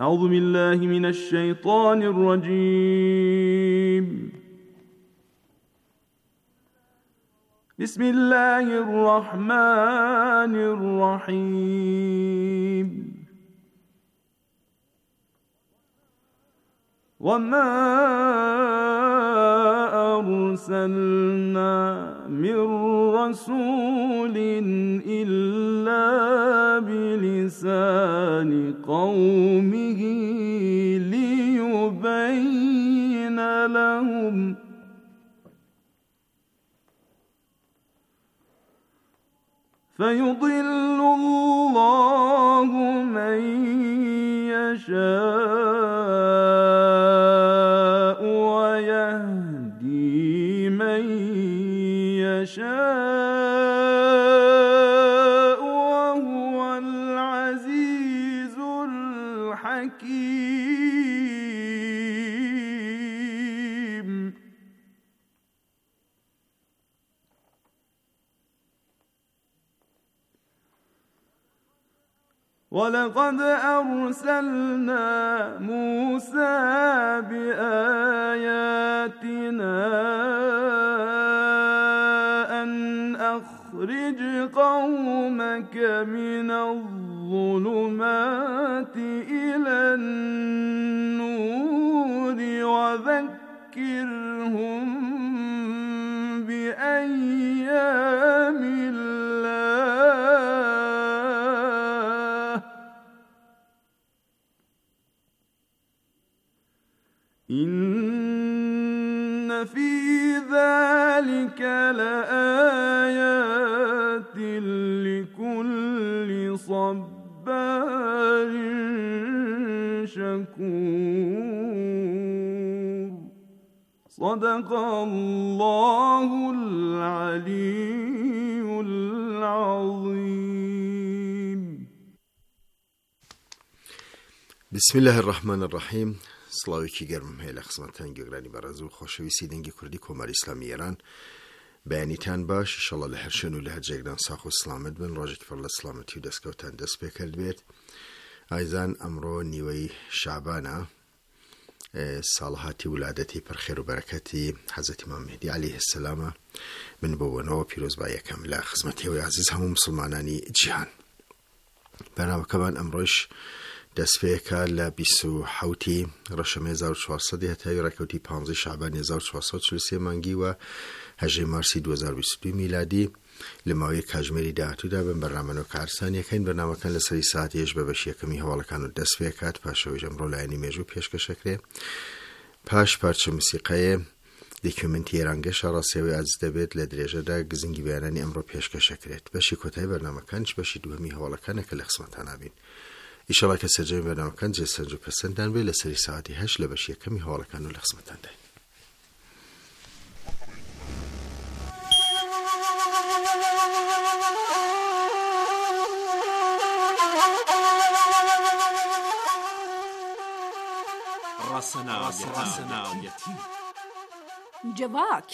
أعوذ بالله من الشيطان الرجيم. بسم الله الرحمن الرحيم. وما أرسلنا من رسول إلا بلسان قومه ليبين لهم فيضل الله من يشاء ويهدي من يشاء وهو العزيز الحكيم. ولقد أرسلنا موسى بآياتنا أن أخرج قومك من الظلمات إلى النور وذكرهم بأيام الله إن في ذلك لآيات لكل صبار شكور. صدق الله العلي العظيم. بسم الله الرحمن الرحیم. سڵاوێکی گەرمم هەیە لە خزمەتتان گوێگرانی بەڕێز و خۆشەویستی دەنگی کوردی کۆماری ئیسلامی ئێران. بەیانیتان باش، ئینشەڵڵا لە هەر شوێن و لە هەر جێگدان ساخ و سلامت بن، ڕۆژێکی پڕ لە سلامەتی و دەستکەوتان دەست پێکرد بێت. ئایزان ئەمڕۆ نیوەی شعبانە، ساڵهاتی ولادەتی پڕخێر و بەرەکەتی حەزرەتی ئیمام مهدی عەلەیه السەلامە. من بۆ بۆنەوە پیرۆزبا یەکەم لە خزمەتیەوەی عەزیز هەموو مسلمانانی جیهان. بەنامەکەمان ئەمڕۆش دەستپێکە لە 27 ڕەشەمەی 1400 هەتاوی ڕێکەوتی 15 شعبانی 1443 مانگی و 8 مارسی 2022 میلادی لە ماوەی کاتژمێری داهاتوودا بن بەرنامەکە عرسانیەکەین. بەرنامەکان لەسەری ساعتێش بە بەشی یەکەمی هەواڵەکان و دەست پێ کات، پاشەوەی ئەمڕۆ لایەنی مێژوو پێشکەشەکرێ، پاش پارچە موسیقەیە دۆکیومنتی ئێرانگەشە ڕاستیەوەی عەزیز دەبێت لە درێژەدا گزنگی بەیانانی ئەمڕۆ پێشکەشەکرێت. بەشی کۆتایی بەرنامەکانش بەشی دووهەمی هەواڵەکانە کە لە خزمەتتان نابین. ئیشەڵا کە سەرجەمی بەرنامەکان جێسەنج و پەسەندان بێت لەسەری ساعتی 8 لە بەشی یەکەمی هەواڵەکان و لە خزمەتتان داین. ڕاسەناویەتی جواک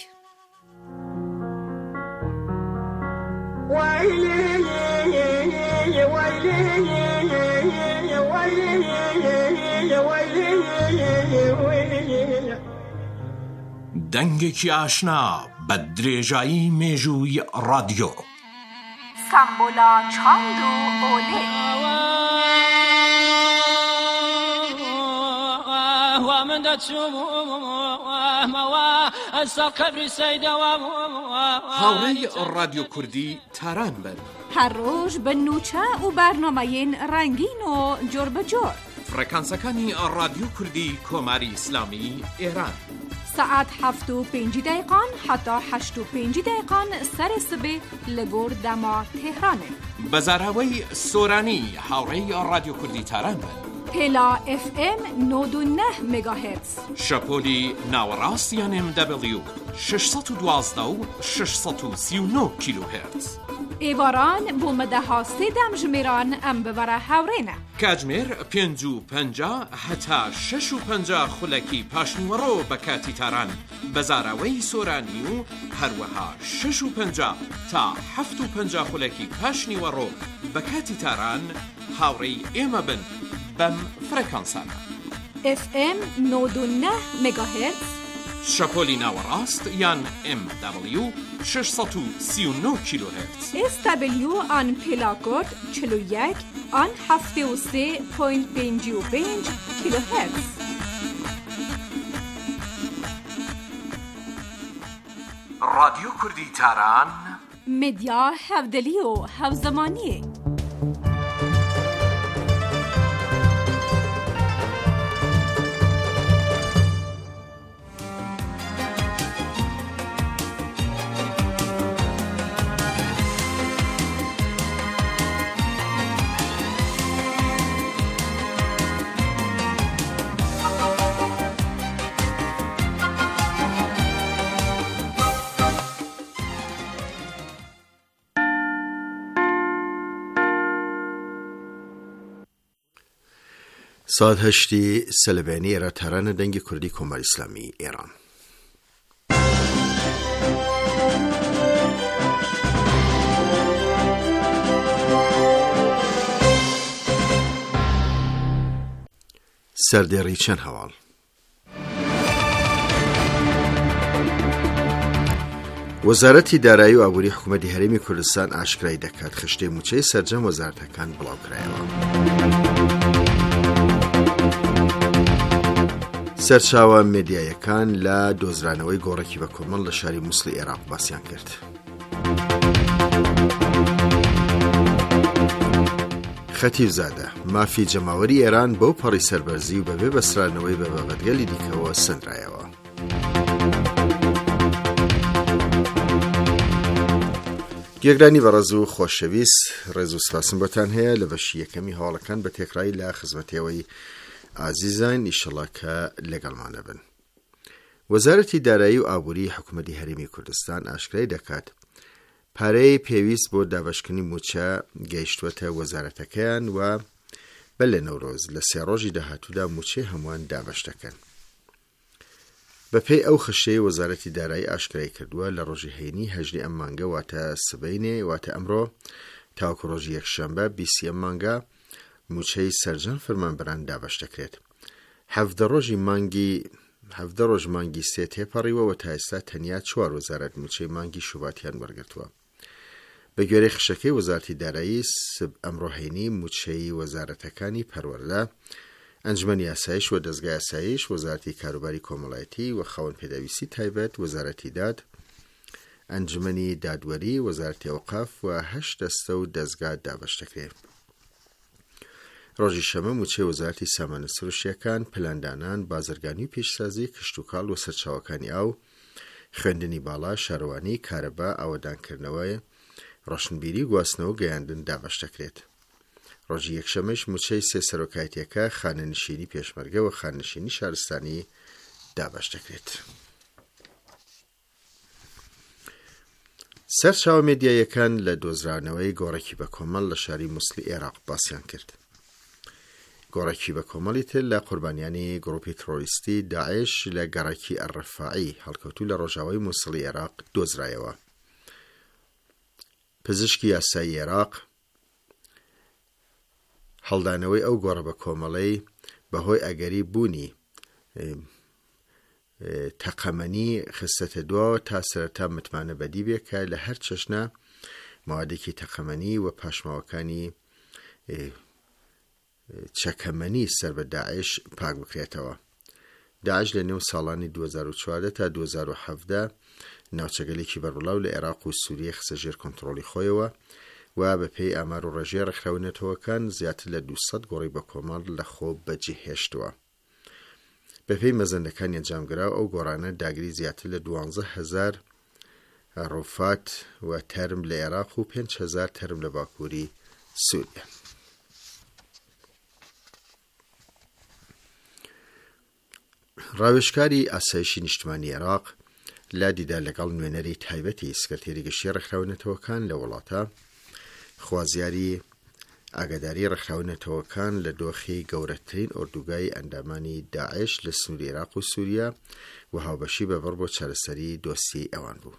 دەنگێکی ئاشنا بە درێژایی مێژووی ڕادیۆ. سامبۆلا چاند و ئۆلێ. هاوڕێی ڕادیۆ کوردی تاران بن. هەر ڕۆژ بە نوچە و بەرنامەیەن ڕەنگین و جۆر بەجۆر. فڕێکانسەکانی ڕادیۆ کوردی کۆماری ئیسلامی ئێران. ساعت 7:05 حتا 8:05 سەری سبێ لە گۆر دەما تێهرانێ. بەزاراوەی سۆرانی هاوڕێی ڕادیۆ کوردی تاران بن. پێلا FM 99 مگاهرتز. شەپۆلی ناوەڕاستیان MW 612 و 639 کیلوهرتز. ئێواران بۆ مەدەها سێدەم ژمێران ئەم ببەرە هاوڕێنە. کاتژمێر 5:50 هەتا 6:50 خولەکی پاشنیوەڕۆ بە کاتی تاران، بەزاراوەی سۆرانی و هەروەها 6:50 تا 7:50 خولەکی پاشنیوەڕۆ بە کاتی تاران. هاوڕێی ئێمە بن بەم فرەکانسانە. FM 99 مگاهرتز، شەپۆلی ناوەڕاست یان MW 639 کیلوهرتز. SW آن پلاکورد 41 آن 73.55 کیلوهرتز. رادیو کوردی تاران، مدیا هەودەلی و هەوزەمانی. ساد هشتی سلبانی را تران دنگ کردی کمال اسلامی ایران. سردێڕی چەند هەواڵ. وەزارەتی دارایی و ئابووری حکوومەتی هەرێمی کوردستان ئاشکرای دەکات خشتەی موچەی سەرجەم وەزارەتەکان بڵاوکرایەوە. سەرچاوە مێدیایەکان لە دۆزرانەوەی گۆڕێکی بە کۆمەڵ لە شاری مووسڵی عێراق باسییان کرد. خەتیڤزادە مافی جەماوەری ئێران بەو پەڕی سەربەرزی و بەبێ بەسرانەوەی بە بابەتگەلی دیکەوە سنرایەوە. گێگرانی بەڕێز و خۆشەویست، ڕێز و سپاسم بۆتان هەیە لە بەشی یەکەمی هەواڵەکان بە تێکڕایی لە خزمەتەوەی ئازیزان ئیشەڵا کە لەگەڵمانە بن. وەزارەتی دارایی و ئابووری حکوومەتی هەرێمی کوردستان ئاشکرای دەکات پارەی پێویست بۆ دابەشکردنی موچە گەیشتووەتە وەزارەتەکەیان و بە لە نەورۆز لە 3 ڕۆژی داهاتوودا موچەی هەمووان دابەش دەکەن. بەپێی ئەو خشتەی وەزارەتی دارایی ئاشکرای کردووە لە ڕۆژی هەینی 18 ئەم مانگە واتە سبەینێ واتە ئەمڕۆ تاوەکو ڕۆژی یەکشەمبە 20 ئەم مانگە موچەی سەرجەم فەرمانبەران دابەش دەکرێت. 17 ڕۆژ مانگی 3 تێپەڕیوە و تا ئێستا تەنیا 4 وەزارەت موچەی مانگی شوباتیان وەرگرتووە. بە گوێرەی خشتەکەی وەزارەتی دارایی ئەمڕۆ هەینی موچەی وەزارەتەکانی پەروەردە، ئەنجمەنی ئاسایش و دەستگای ئاسایش، وەزارەتی کاروباری کۆمەڵایەتی و خاوەن پێداویستی تایبەت، وەزارەتی داد، ئەنجمەنی دادوەری، وەزارەتی ئەوقاف و 8 دەستە و دەستگا دابەش دەکرێت. ڕۆژی شەمە موچەی وەزارەتی سامانە سروشتیەکان، پلاندانان، بازرگانی و پێشسازی، کشتوکاڵ و سەرچاوەکانی ئاو، خوێندنی باڵا، شارەوانی، کارەبا، ئاوەدانکردنەوەی، ڕۆشنبیری، گواستنەوە و گەیاندن دابەش دەکرێت. ڕۆژی یەکشەمەش موچەی 3 سەرۆکایەتیەکە، خانەنشینی پێشمەرگە و خانەنشینی شارستانی دابەش دەکرێت. سەرچاوە مێدیایەکان لە دۆزرانەوەی گۆڕێکی بە کۆمەڵ لە شاری مووسڵی عێراق باسییان کرد. گۆڕێکی بە کۆمەڵی تر لە قوربانیانی گڕۆپی ترۆریستی داعش لە گەڕێکی ئەرڕەفاعی هەڵکەوتوو لە ڕۆژاوای مووسڵی عێراق دۆزرایەوە. پزیشکی یاسایی عێراق هەڵدانەوەی ئەو گۆڕە بە کۆمەڵەی بەهۆی ئەگەری بوونی تەقەمەنی خستەتە دووە تا سەرەتا متمانە بەدی بێت کە لە هەر چەشنە موادێکی تەقەمەنی و پاشماوەکانی چەکەمەنی سەر بە داعش پاک بکرێتەوە. داعش لە نێو ساڵانی 2014 تا 2017 ناوچەگەلێکی بەربڵاو لە عێراق و سووریە خستە ژێر کۆنتڕۆڵی خۆیەوە و بەپێی ئامار و ڕێژەی ڕێکخراونەتەوەکان زیاتر لە 200 گۆڕی بە کۆمەڵ لە خۆ بەجێهێشتووە. بەپێی مەزەندەکانی ئەنجامگراو ئەو گۆڕانە داگیری زیاتر لە 12,000 ڕۆفات و تەرم لە عێراق و 5,000 تەرم لە باکووری سووریا. ڕاوێژکاری ئاسایشی نیشتمانی عێراق لا دیدار لەگەڵ نوێنەری تایبەتی سکرتێری گەشتیە ڕێکخراونەتەوەکان لە وڵاتە خوازیاری ئاگاداری ڕێکخراونەتەوەکان لە دۆخی گەورەترین ئۆردوگای ئەندامانی داعش لە سنووری عێراق و سووریا و هاوبەشی بەبڕ بۆ چارەسەری دۆستی ئەوان بوو.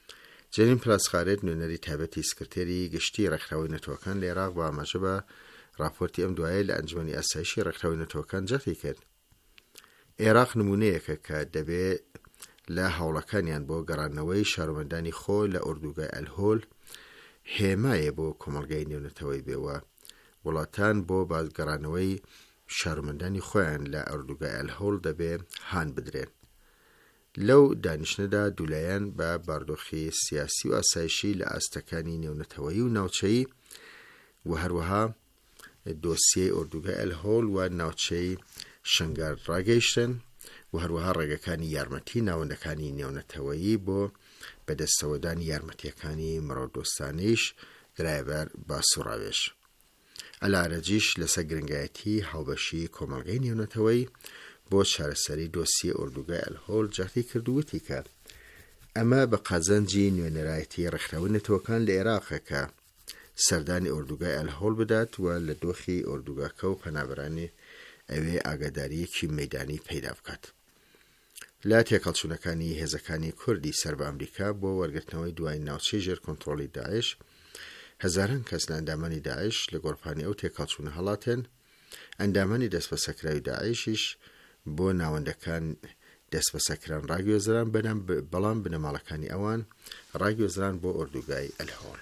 جەرین پلاسخارێت نوێنەری تایبەتی سکرتێری گەشتی ڕێکخراونەتەوەکان لە عێراق بە ئاماژە بە راپۆرتی ئەم دوایە لە ئەنجومەنی ئاسایشی ڕێکخراوی نەتەوەکان جەرتی کرد. عێراق نمونەیەکە کە دەبێت لە هەوڵەکانیان بۆ گەڕانەوەی شارۆمەندانی خۆ لە ئوردوگای ئەلهۆل هێمایە بۆ کۆمەڵگەی نێونەتەوەی بێوە وڵاتان بۆ بازگەڕانەوەی شارۆمەندانی خۆیان لە ئوردوگای ئەلهۆل دەبێت هان بدرێن. لەو دانیشتنەدا دوولایەن بە باردۆخی سیاسی و ئاسایشی لە ئاستەکانی نێونەتەوەیی و ناوچەیی و هەروەها دۆسیەی ئوردوگای ئەلهۆل و ناوچەی شنگار ڕاگەیشتن و هەروەها ڕێگەکانی یارمەتی ناوەندەکانی نێونەتەوەیی بۆ بەدەستەوەدانی یارمەتیەکانی مرۆدۆستانیش درایەبەر با سوڕاوێژ. ئەلارەجیش لەسەر گرنگایەتی هاوبەشی کۆمەڵگەی نێونەتەوەی بۆ چارەسەری دۆسیە ئوردوگای ئەلهۆل جەرتی کردووەتی کە ئەمە بە قازەنجی نوێنەرایەتی ڕێکخراوی نەتەوەکان لە عێراقە کە سەردانی ئوردوگای ئەلهۆل بدات و لە دۆخی ئوردوگاکە و پەنابەرانی ئەوێ ئاگاداریەکی مەیدانی پەیدا بکات. لا تێکەڵچوونەکانی هێزەکانی کوردی سەر بە ئەمریکا بۆ وەرگرتنەوەی دوای ناوچەی ژێر کۆنتڕۆڵی داعش، هەزاران کەس لە ئەندامانی داعش لە گۆڕپانی ئەو تێکەڵچوونە هەڵاتن. ئەندامانی دەستبەسەرکراوی داعشیش بۆ ناوەندەکان دەستبەسەرکران ڕاگوێزران بەڵام بنەماڵەکانی ئەوان ڕاگوێزران بۆ ئوردوگای ئەلهۆل.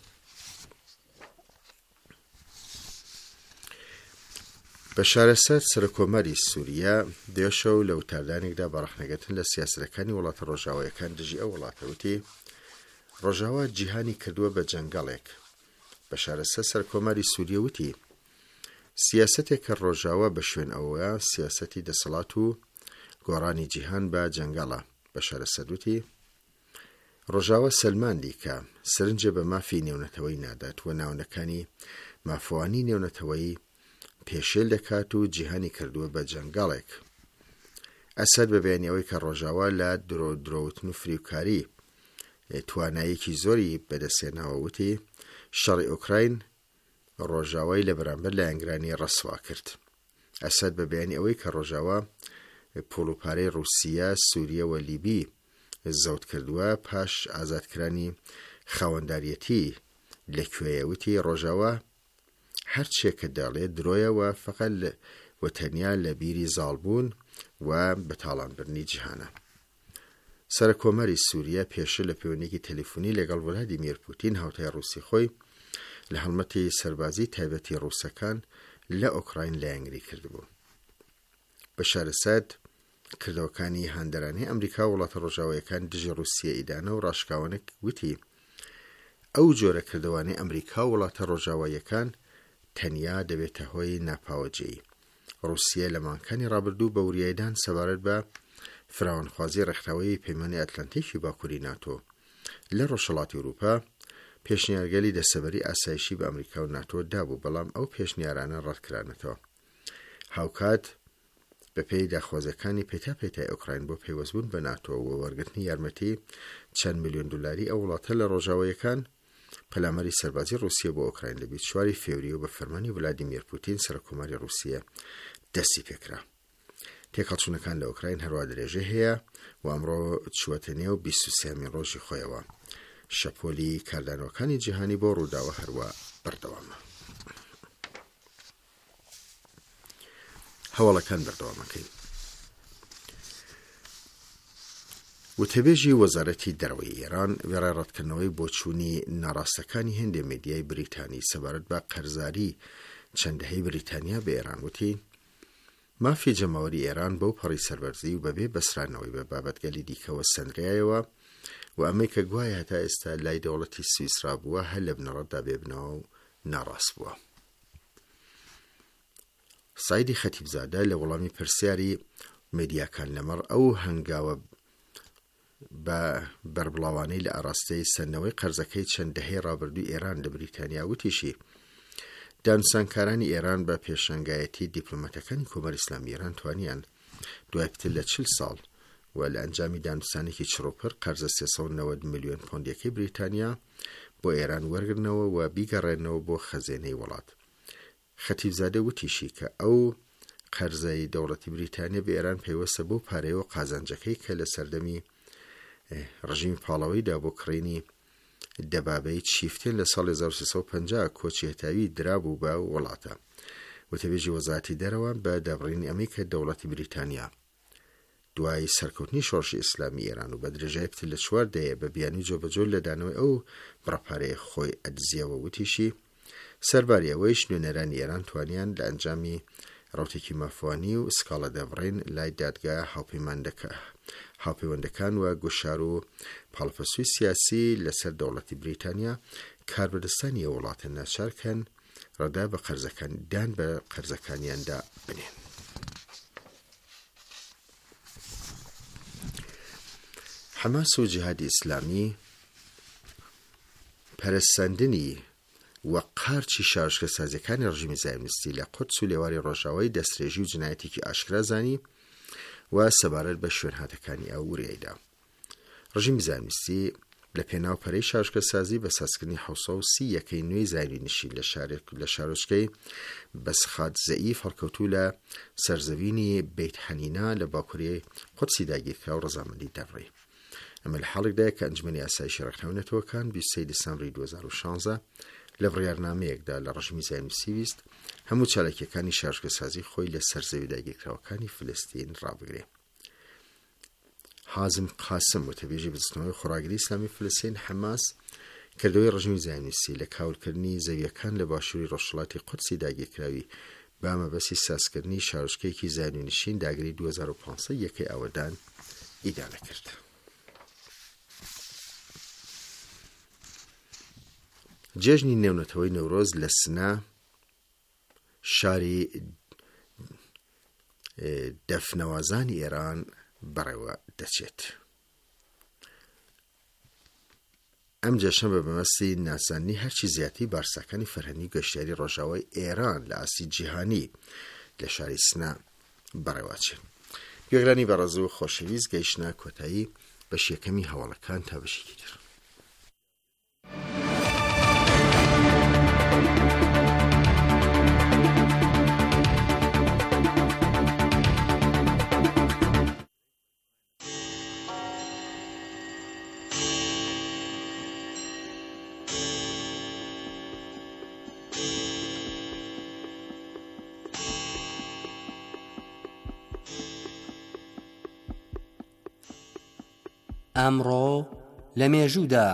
بە شارەسەر سەرۆکۆمەری سووریا دێشە و لە وتاردانێکدا بەڕەخنەگەتن لە سیاسەتەکانی وڵاتە ڕۆژاوایەکان دژی ئەو وڵاتەوتی ڕۆژاوا جیهانی کردووە بە جەنگەڵێک. بە شارەسەر سەرۆکۆمەری سووریا وتی سیاسەتێک کە ڕۆژاوا بە شوێن ئەوەیە سیاسەتی دەسەڵات و گۆڕانی جیهان بە جەنگەڵە. بە شارەسەر وتی ڕۆژاوا سەلماندی کە سرنجە بە مافی نێونەتەوەی نادات و ناونەکانی مافوانی نێونەتەوەی پێشێل دەکات و جیهانی کردووە بە جەنگەڵێک. ئەسەد بە بەیانیەوەی کە ڕۆژاوا لە درۆوتن و فریوکاری توانایەکی زۆری بەدەستێناوە وتی شەڕی ئوکراین ڕۆژاوای لە بەرامبەر لایەنگرانی ڕەسوا کرد. ئەسەد بە بەیانی ئەوەی کە ڕۆژاوا پۆڵوپارەی رووسیا، سووریا و لیبی زەوت کردووە پاش ئازادکرانی خاوەنداریەتی لەکوێیە وتی ڕۆژاوا هەر شتێک کە دەڵێت درۆیەوە فەقەت و تەنیا لە بیری زاڵبوون و بەتاڵانبرنی جیهانە. سەرۆکۆمەری سووریا پێشتر لە پەیوەندیەکی تەلەفۆنی لەگەڵ ڤڵادیمیر پوتین هاوتای ڕووسی خۆی لە هەڵمەتی سەربازی تایبەتی ڕووسەکان لە ئۆکراین لایەنگری کردبوو. بە شارەسەر کردەوەکانی هاندەرانەی ئەمریکا و وڵاتە ڕۆژاوایەکان دژی رووسیا ئیدانە و ڕاشکاوانێک وتی ئەو جۆرە کردەوانەی ئەمریکا و وڵاتە ڕۆژاوایەکان تەنیا دەبێتە هۆی ناپاوەجێی. رووسیا لە مانگەکانی ڕابردوو بە وریایدان سەبارەت بە فراوانخوازی ڕێکخراوەی پەیمانی ئەتلانتیکی باکووری ناتۆ لە ڕۆژهەڵاتی ئەوروپا پێشنیارگەلی دەسەبەری ئاسایشی بە ئەمریکا و ناتۆ دابوو، بەڵام ئەو پێشنیارانە ڕەتکرانەتەوە. هاوکات بەپێی داخوازەکانی پێتای ئوکراین بۆ پەیوەستبوون بە ناتۆ و وەرگرتنی یارمەتی چەند ملیۆن دولاری ئەو وڵاتە لە ڕۆژاوایەکان پەلامەری سەربازی رووسیا بۆ ئوکراین لە 24 فێوریە و بە فەرمانی ڤڵادیمیر پوتین سەرۆکۆمەری رووسیا دەستی پێکرا. تێکەڵچوونەکان لە ئوکراین هەروە درێژە هەیە و ئەمڕۆ چوەتە نێو 23 ڕۆژی خۆیەوە. شەپۆلی کاردانەوەکانی جیهانی بۆ ڕووداوە هەروە بەردەوامە. هەواڵەکان بەردەوامەکەین. وتەبێژی وەزارەتی دەرەوەی ئێران وێڕای ڕەتکردنەوەی بۆچوونی ناڕاستەکانی هێندێک میدیای بریتانی سەبارەت بە قەرزاری چەندەهەی بریتانیا بە ئێران وتی مافی جەماوەری ئێران بەو پەڕی سەربەرزی و بەبێ بەسرانەوەی بە بابەتگەلی دیکەوە سەنرایەوە و ئەمەی کە گوایە هەتا ئێستا لای دەوڵەتی سویسرا بووە هەر لە بنەڕەتدا بێبنەوە و ناڕاست بووە. سایدی خەتیبزادە لە وەڵامی پرسیاری میدیاکان لەمەڕ ئەو هەنگاوە بە بەربڵاوانەی لە ئاراستەی سەرنەوەی قەرزەکەی چەندەهەی ڕابردووی ئێران لە بریتانیا وتیشی دانوسانکارانی ئێران بە پێشەنگایەتی دیپلۆماتەکانی کۆمەری ئیسلامی ئێران توانیان دوای پتر لە 40 ساڵ و لە ئەنجامی دانوسانێکی چڕۆپەر قەرزە 390 ملیۆن پۆندێکی بریتانیا بۆ ئێران وەرگرنەوە و بیگەڕێنەوە بۆ خەزێنەی وڵات. خەتیبزادە وتیشی کە ئەو قەرزەی دەوڵەتی بریتانیا بە ئێران پەیوەستە بۆ پارەیەوە قازانجەکەی کە لە سەردەمی ڕژیمی پاڵەوەیدا بۆ کڕینی دەبابەی چیفتێن لە ساڵی 1350 کۆچی هەتاوی درابوو بە وڵاتە. وتەبێژی وەزارەتی دەرەوە بە دابڕینی ئەمریکا دەوڵەتی بریتانیا دوای سەرکەوتنی شۆڕشی ئیسلامی ئێران و بە درێژای پتر لە 4 دەیە بە بیانی جۆبەجۆ لە دانەوەی ئەو بڕەپارەیە خۆی ئەدزیەوە وتیشی سەرباری ئەوەیش نوێنەرانی ئێران توانیان لە ئەنجامی ڕوتێکی مافوانی و سکاڵە دەبڕین لای دادگا هاوپەیوەندەکان و گوشار و پاڵپەسووی سیاسی لەسەر دەوڵەتی بریتانیا کاربەدەستانی وڵاتە ناچارکەن ڕەدا بە قەرزەکاندان بە قەرزەکانیاندا بنێن. حەماس و جیهادی ئیسلامی پەرستاندنی و قارچی شارژکە سازیەکانی ڕژیمی زایۆنیستی لە قودس و لێواری ڕۆژاوای دەسترێژی و جنایەتێکی ئاشکرا زانی و سەبارەت بە شوێنهاتەکانی ئەو وریایدا. ڕژیمی زایۆنیستی لە پێناوپەرەی شارژکە سازی بە سازکردنی 1930 نوێی زایۆنیشی لە شارۆچکەی بەسخات زەئیف هەڵکەوتوو لە سەرزەوینی بەیت حەنینا لە باکووری قودسی داگیرکرا و ڕەزامەندی دەڕێ. ئەمە لە حاڵێکدایە کە ئەنجومەنی ئاسایشی ڕێکخراونەتەوەکان 23 دیسەمبری 2016 لە بڕیارنامەیەکدا لە ڕژیمی زایۆنیستی ویست هەموو چالاکیەکانی شارژکە سازی خۆی لە سەرزەوی داگیرکراوەکانی فلستین ڕابگرێ. حازم قاسم وتەبێژی بزنەوەی خۆراگری ئیسلامی فلستین حەماس کردەوەی ڕژیمی زایۆنیستی لە کاولکردنی زەویەکان لە باشووری ڕۆژهەڵاتی قودسی داگیرکراوی بە مەبەستی سازکردنی شارۆچکەیەکی زایۆنیشین داگیری 2500 یەکەی ئەوەدان ئیدارە کرد. جێژنی نێونەتەوەی نەورۆز لە سنا شاری دەفنەوازانی ئێران بەڕێوە دەچێت. ئەم جەشنە بە مەبەستی ناسانی هەرچی زیاتری بارسەکانی فەرهەنگی گەشتیاری ڕۆژاوای ئێران لە ئاسی جیهانی لە شاری سنا بەڕێوەچێت. گوێگرانی بەڕێز و خۆشەویست گەیشتە کۆتایی بەش یەکەمی هەواڵەکان تا بەشێکی تر. ئەمڕۆ لە مێژوودا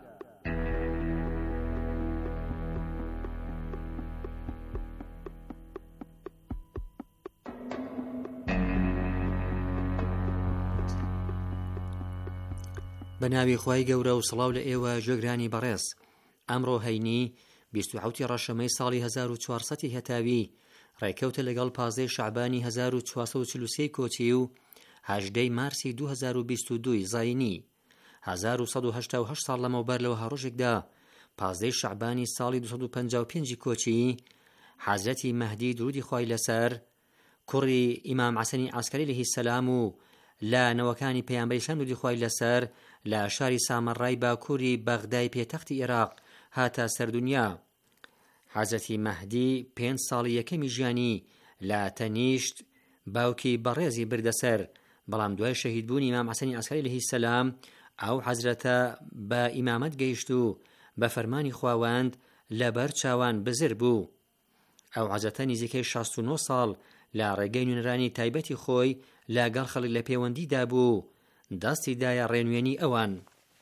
بە ناوی خوای گەورە و سڵاو لە ئێوە گوێگرانی بەڕێز. ئەمڕۆ هەینی 27 ڕەشەمەی ساڵی 1400 هەتاوی ڕێکەوتە لەگەڵ 15 شەعبانی 1443 کۆچی و 18 مارسی 2022 زاینی 1188 ساڵ لەمەوبەر لەوە هەڕۆژێکدا 15 شەعبانی ساڵی 255 کۆچی حەزرەتی مەهدی درودی خوای لەسەر کوڕی ئیمام حەسەنی عەسکەری عەلەیهی سەلام و لە نەوەکانی پەیامبەری ئیسلام درودی خوای لەسەر لە شاری سامەڕای باکووری بەغدای پێتەختی عێراق هاتە سەردونیا. حەزرەتی مەهدی 5 ساڵی یەکەمی ژیانی لە تەنیشت باوکی بەڕێزی بردەسەر، بەڵام دوای شەهیدبوونی ئیمام حەسەنی عەسکەری عەلەیهی سەلام ئەو حەزرەتە بە ئیمامەت گەیشت و بە فەرمانی خواوەند لەبەر چاوان بزر بوو. ئەو حەزرەتە نزیکەی 69 ساڵ لە ڕێگەی نوێنەرانی تایبەتی خۆی لەگەڵ خەڵک لە پەیوەندیدا بوو، دەستی دایە ڕێنوێنی ئەوان.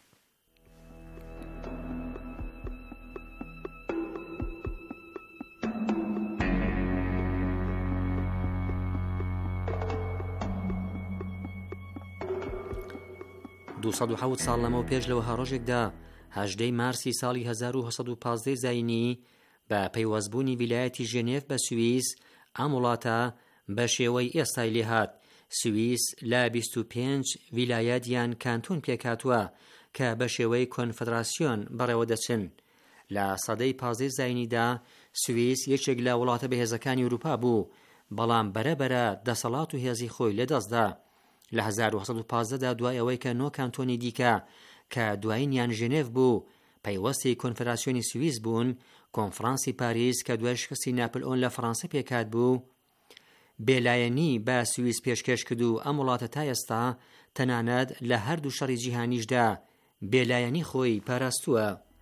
دو سەد و حەوت ساڵ لەمەوە پێش لەوە هەڕۆژێکدا 18 مارسی ساڵی 1915 زاینی بە پەیوەستبوونی ویلایەتی ژێنێف بە سوئیس ئەم وڵاتە بە شێوەی ئێستای لێهات. سوئیس لە 25 ویلایەت یان کانتۆن پێکاتووە کە بە شێوەی کۆنفدراسیۆن بەڕێوە دەچن. لە سەدەی 15 زاینیدا سوئیس یەکێک لە وڵاتە بەهێزەکانی ئەوروپا بوو، بەڵام بەرەبەرە دەسەڵات و هێزی خۆی لەدەستدا. لە 1915دا دوای ئەوەی کە 9 کانتۆنی دیکە کە دوایینیان ژێنێف بوو پەیوەستی کۆنفدراسیۆنی سوئیس بوون، کۆنفرانسی پاریس کە دوای شکستی ناپلئۆن لە فەڕەنسا پێکات بوو بێلایەنی بە سوئیس پێشکەش کرد و ئەم وڵاتە تا ئێستا تەنانەت لە هەردوو شەڕی جیهانیشدا بێلایەنی خۆی پاراستووە.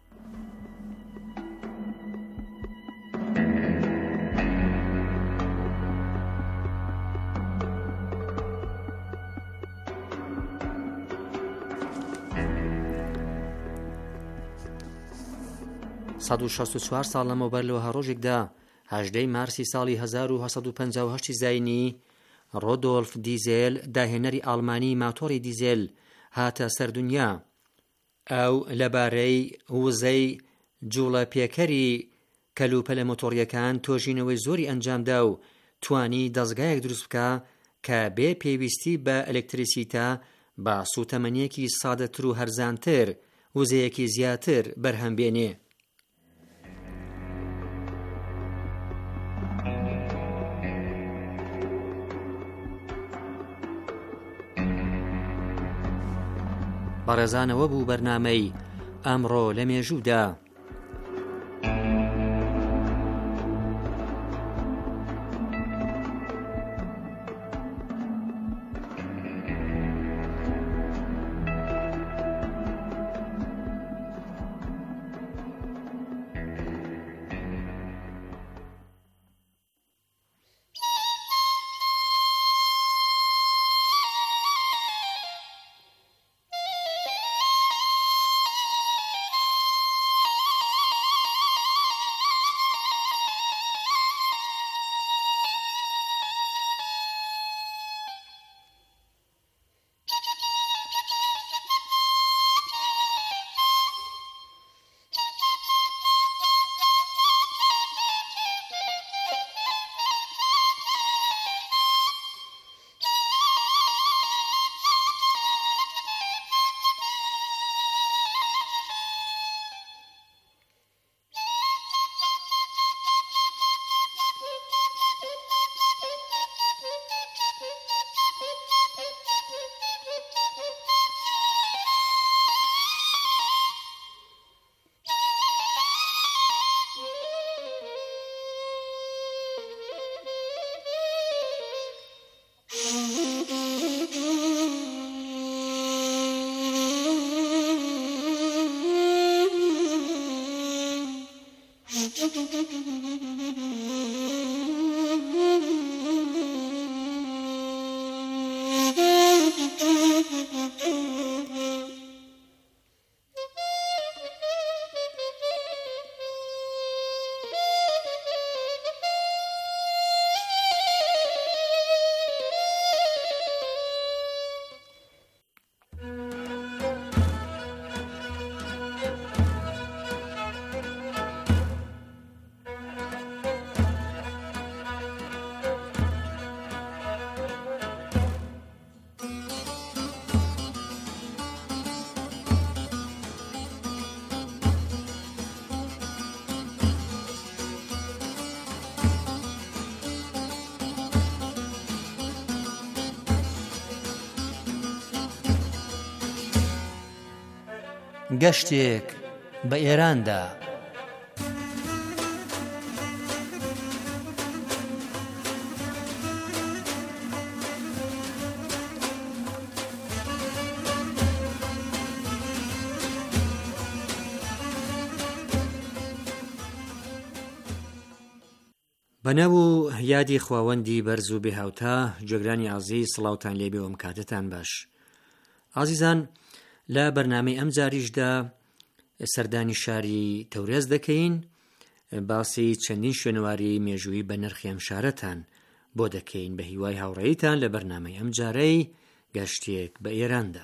164 ساڵ لەمەوبەر لەوە هەڕۆژێکدا 18 مارسی ساڵی 1950 زاینی ڕۆدۆلف دیزێل داهێنەری ئاڵمانی ماتۆری دیزێل هاتە سەردونیا. ئەو لەبارەی وزەی جوڵە پێکەری کەلوپەلە مۆتۆریەکان تۆژینەوەی زۆری ئەنجامدا و توانی دەستگایەک دروست بکە کە بێ پێویستی بە ئەلێکتریسیتە بە سوتەمەنیەکی سادەتر و هەرزانتر وزەیەکی زیاتر بەرهەم بێنێ. بەڕێزانەوە بوو بەرنامەی ئەمڕۆ لە مێژوودا. گەشتێک بە ئێراندا. بەنەو یادی خواوەندی بەرز و بێهاوتا جێگرانی عەزیز، سڵاوتان لێبێ و کاتتان باش. عەزیزان، لە بەرنامەی ئەم جاریشدا سەردانی شاری تەورێز دەکەین، باسی چەندین شوێنەواری مێژووی بە نرخی ئەم شارەتان بۆ دەکەین بە هیوای هاوڕێیتان لە بەرنامەی ئەم جارەی گەشتێک بە ئێراندا.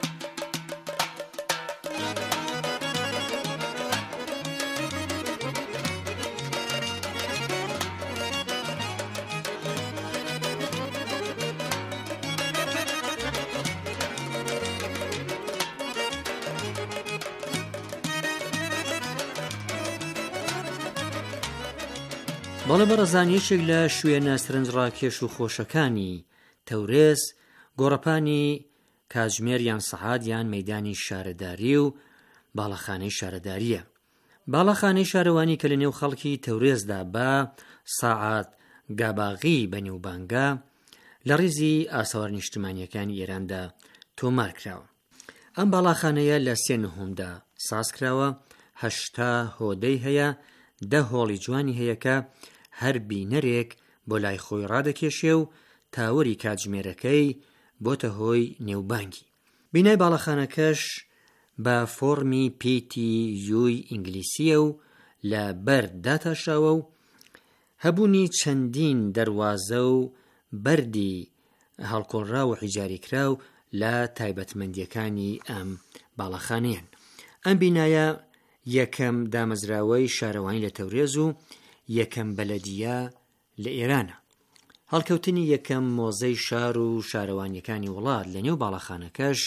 بەڵێ بەڕێزان، یەکێک لە شوێنە سەرنجڕاکێش و خۆشەکانی تەورێز گۆڕەپانی کاتژمێر یان سەعات یان مەیدانی شارەداری و باڵەخانەی شارەداریە. باڵەخانەی شارەوانی کە لە نێو خەڵکی تەورێزدا بە ساعات گاباغی بەنێوبانگە لە ڕیزی ئاساوار نیشتمانیەکانی ئێراندا تۆمار کراوە. ئەم باڵەخانەیە لە 39دا ساز کراوە، 80 هۆدەی هەیە، 10 هۆڵی جوانی هەیە کە هەر بینەرێک بۆ لای خۆی ڕادەکێشێ و تاوەری کاتژمێرەکەی بۆتە هۆی نێوبانگی. بینای باڵەخانەکەش بە فۆرمی پیتی یوی ئینگلیسیە و لە بەر داتاشراوە و هەبوونی چەندین دەروازە و بەردی هەڵکۆڵرا و حیجاریکراو لە تایبەتمەندیەکانی ئەم باڵەخانەیەن. ئەم بینایە یەکەم دامەزراوەی شارەوانی لە تەورێز و یەکەم بەلەدیە لە ئێرانە. هەڵکەوتنی یەکەم مۆزەی شار و شارەوانیەکانی وڵات لە نێو باڵەخانەکەش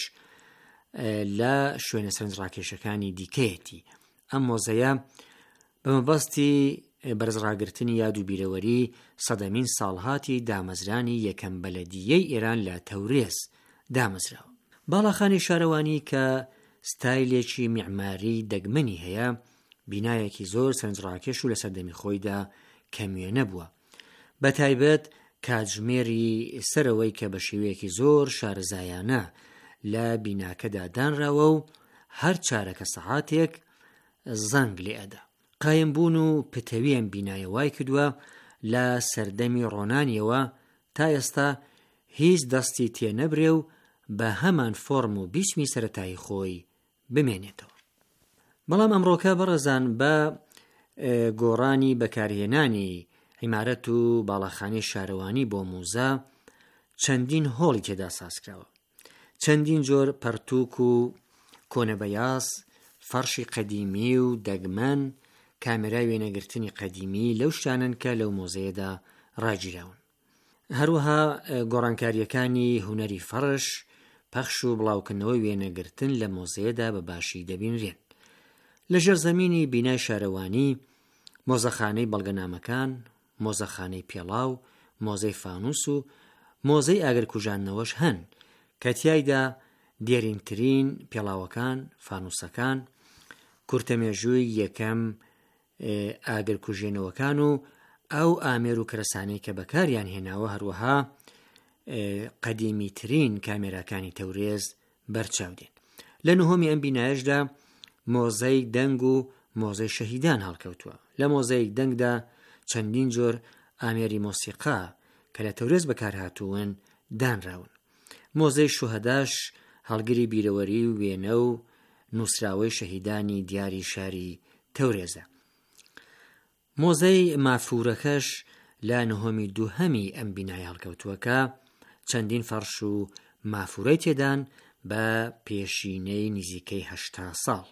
لە شوێنە سەرنجڕاکێشەکانی دیکەیەتی. ئەم مۆزەیە بە مەبەستی بەرزڕاگرتنی یاد و بیرەوەری سەدەمین ساڵهاتی دامەزرانی یەکەم بەلەدیەی ئێران لە تەورێز دامەزراوە. باڵەخانی شارەوانی کە ستایلێکی میعماری دەگمەنی هەیە، بینایەکی زۆر سەرنجڕاکێش و لە سەردەمی خۆیدا کەمیێنە بووە، بە تایبەت کاتژمێری سەرەوەی کە بە شێوەیەکی زۆر شارەزایانە لە بیناکەدا دانراوە و هەر چارەکە سەعاتێک زەنگ لێ ئەدا. قایمبوون و پتەویان بینایە وای کردووە لە سەردەمی ڕۆنانیەوە تا ئێستا هیچ دەستی تێنەبرێ و بە هەمان فۆرم و بیچمی سەرەتایی خۆی بمێنێتەوە. بەڵام ئەمڕۆکە بەڕێزان بە گۆڕانی بەکارهێنانی عیمارەت و باڵەخانەی شارەوانی بۆ موزە چەندین هۆڵی تێدا سازکراوە. چەندین جۆر پەرتووک و کۆنەبەیاس، فەرشی قەدیمی و دەگمەن، کامێرای وێنەگرتنی قەدیمی لەو شتانن کە لەو مۆزەیەدا ڕاگیراون. هەروەها گۆڕانکاریەکانی هونەری فەرش، پەخش و بڵاوکردنەوەی وێنەگرتن لە مۆزەیەدا بە باشی دەبینرێن. لە ژێرزەمینی بینای شارەوانی مۆزەخانەی بەڵگەنامەکان، مۆزەخانەی پێڵاو، مۆزەی فانوس و مۆزەی ئاگرکوژانەوەش هەن کە تیایدا دیێرینترین پێڵاوەکان، فانوسەکان، کورتەمێژووی یەکەم ئاگرکوژێنەوەکان و ئەو ئامێر و کەرەسانەی کە بەکاریان هێناوە، هەروەها قەدیمیترین کامێراکانی تەورێز بەرچاودێن. لە نهۆمی ئەم بینایەشدا مۆزەی دەنگ و مۆزەی شەهیدان هەڵکەوتووە. لە مۆزەی دەنگدا چەندین جۆر ئامێری مۆسیقا کە لە تەورێز بەکارهاتوون دانراون. مۆزەی شوهەداش هەڵگری بیرەوەری و وێنە و نووسراوەی شەهیدانی دیاری شاری تەورێزە. مۆزەی مافورەکەش لە نهۆمی دووهەمی ئەم بینای هەڵکەوتووەکە چەندین فەرش و مافورەی تێدان بە پێشینەی نزیکەی 80 ساڵ.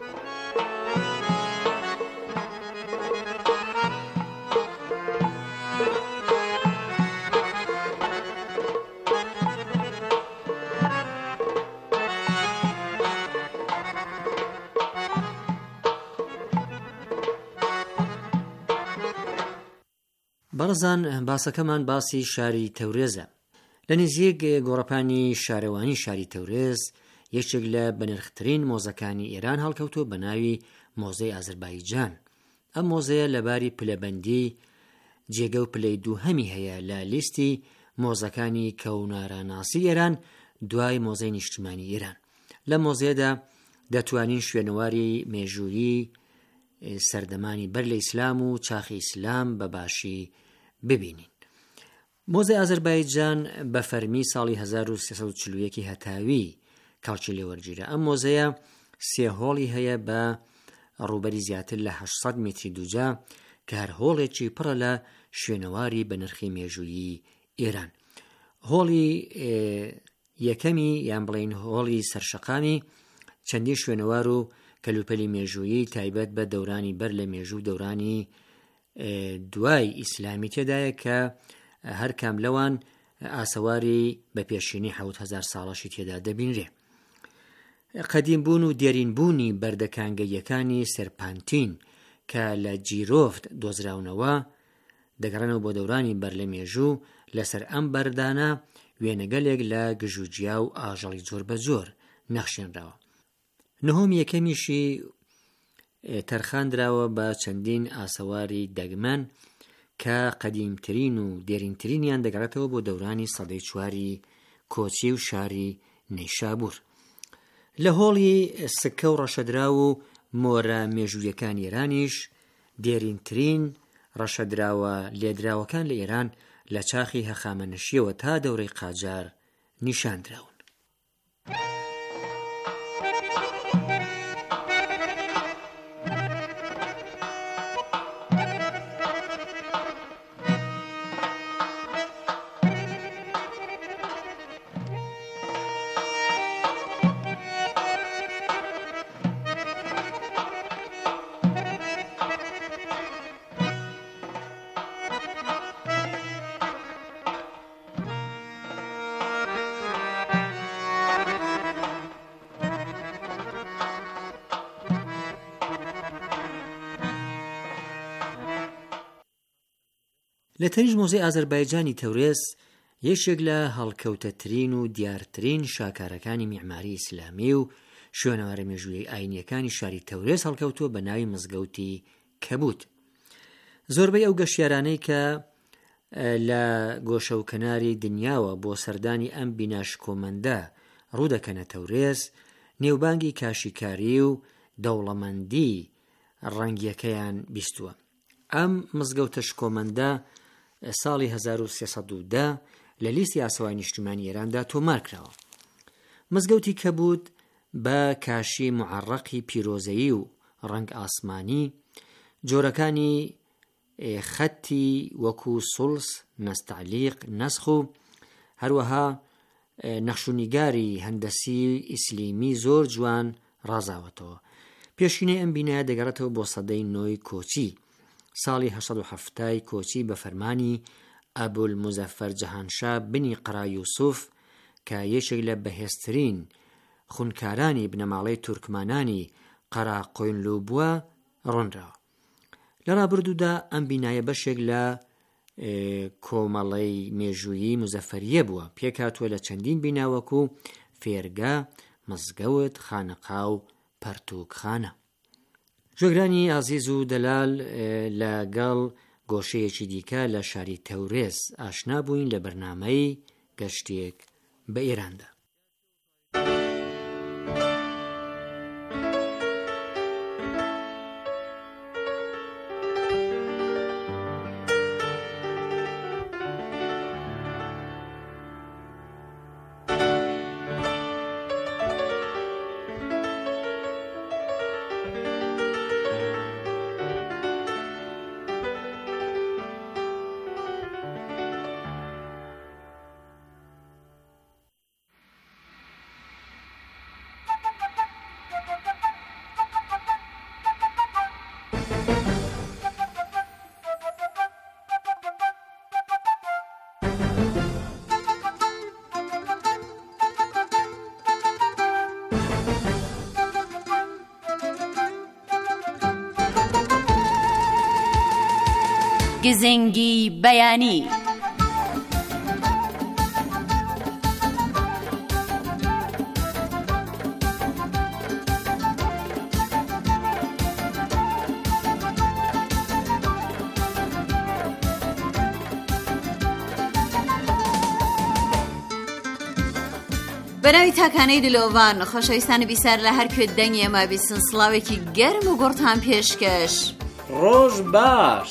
بەڕزان باسەکەمان باسی شاری تەورێزە. لە نزیک گۆڕەپانی شارەوانی شاری تەورێز یەکێک لە بەنرخترین مۆزەکانی ئێران هەڵکەوتووە بە ناوی مۆزەی ئازەربایجان. ئەم مۆزەیە لەباری پلەبەندی جێگە و پلەی دووهەمی هەیە لە لیستی مۆزەکانی کەوناراناسی ئێران دوای مۆزەی نیشتیمانی ئێران. لە مۆزەیەدا دەتوانین شوێنەواری مێژوویی سەردەمانی بەر لە ئیسلام و چاخی ئیسلام بە باشی ببینین. مۆزەی ئازەربایجان بە فەرمی ساڵی 1341 هەتاوی کاڵکی لێوەرگیرە. ئەم مۆزەیە سێ هۆڵی هەیە بە ڕوبەری زیاتر لە 800 متری دووجا کە هەر هۆڵێکی پڕە لە شوێنەواری بە نرخی مێژوویی ئێران. هۆڵی یەکەمی یان بڵین هۆڵی سەرشەقامی چەندی شوێنەوار و کەلوپەلی مێژوویی تایبەت بە دەورانی بەر لە مێژوو دەورانی دوای ئیسلامی تێدایە کە هەر کام لەوان ئاسەواری بە پێشینی 7000 ساڵەشی تێدا دەبینرێ. قەدیمبوون و دیێرینبوونی بەردەکانگەیەکانی سەرپانتین کە لە جیرۆفت دۆزراونەوە دەگەڕێنەوە بۆ دەورانی بەر لە مێژوو. لەسەر ئەم بەردانە وێنەگەلێک لە گژوجیا و ئاژەڵی جۆر بە جۆر نەخشێنراوە. نهۆمی یەکەمیشی تەرخاندراوە بە چەندین ئاسەواری دەگمەن کە قەدیمترین و دێرینترینیان دەگەڕێتەوە بۆ دەورانی سەدەی 4 کۆچی و شاری نەیشابور. لە هۆڵی سکە و ڕەشەدرا و مۆرە مێژوویەکان ئێرانیش دێرینترین ڕەشەدراوە لێدراوەکان لە ئێران لە چاخی هەخامەنشیەوە تا دەورەی قاجار نیشاندراون. لە تەنیش مۆزەی ئازەربایجانی تەورێس یەکێک لە هەڵکەوتەترین و دیارترین شاکارەکانی میعماری ئیسلامی و شوێنەوارە مێژوویی ئاینیەکانی شاری تەورێس هەڵکەوتووە بە ناوی مزگەوتی کەبوت. زۆربەی ئەو گەشتیارانەی کە لە گۆشە و کەناری دنیاوە بۆ سەردانی ئەم بیناش کۆمەندە ڕوودەکەنە تەورێس نێوبانگی کاشیکاری و دەوڵەمەندی ڕەنگیەکەیان بیستووە. ئەم مزگەوتە شکۆمەندە ساڵی 1310 لە لیستی ئاساوای نیشتیمانی ئێراندا تۆمار کراوە. مزگەوتی کەبوت بە کاشی معەڕەقی پیرۆزەیی و ڕەنگ ئاسمانی، جۆرەکانی خەتی وەکو سولس، نەستعلیق، نەسخ و هەروەها نەخشوونیگاری هەندەسی ئیسلیمی زۆر جوان ڕازاوەتەوە. پێشینەی ئەم بینایە دەگەڕێتەوە بۆ سەدەی 9 کۆچی. ساڵی 1970 کۆچی بە فەرمانی ئەبولموزەفەر جەهانشا بنی قرا یوسف کە یەکێک لە بەهێزترین خونکارانی بنەماڵەی تورکمانانی قەراقۆینلو بووە ڕۆنراوە. لە ڕابردوودا ئەم بینایە بەشێک لە کۆمەڵەی مێژوویی مزەفەریە بووە، پێکاتوە لە چەندین بیناوەکو فێرگا، مزگەوت، خانەقا و پەرتووکخانە. ژۆگرانی ئازیز و دەلال لەگەڵ گۆشەیەکی دیکە لە شاری تەورێس ئاشنا بووین لە بەرنامەی گەشتێک بە ئێراندا. گزنگی بەیانی. بەناوی تاکانەی دلۆڤان خۆشەویستانی بیسار لە هەر کوێ دەنگی ئێمە بیستن سڵاوێکی گەرم و گۆڕتان پێشکەش. ڕۆژ باش.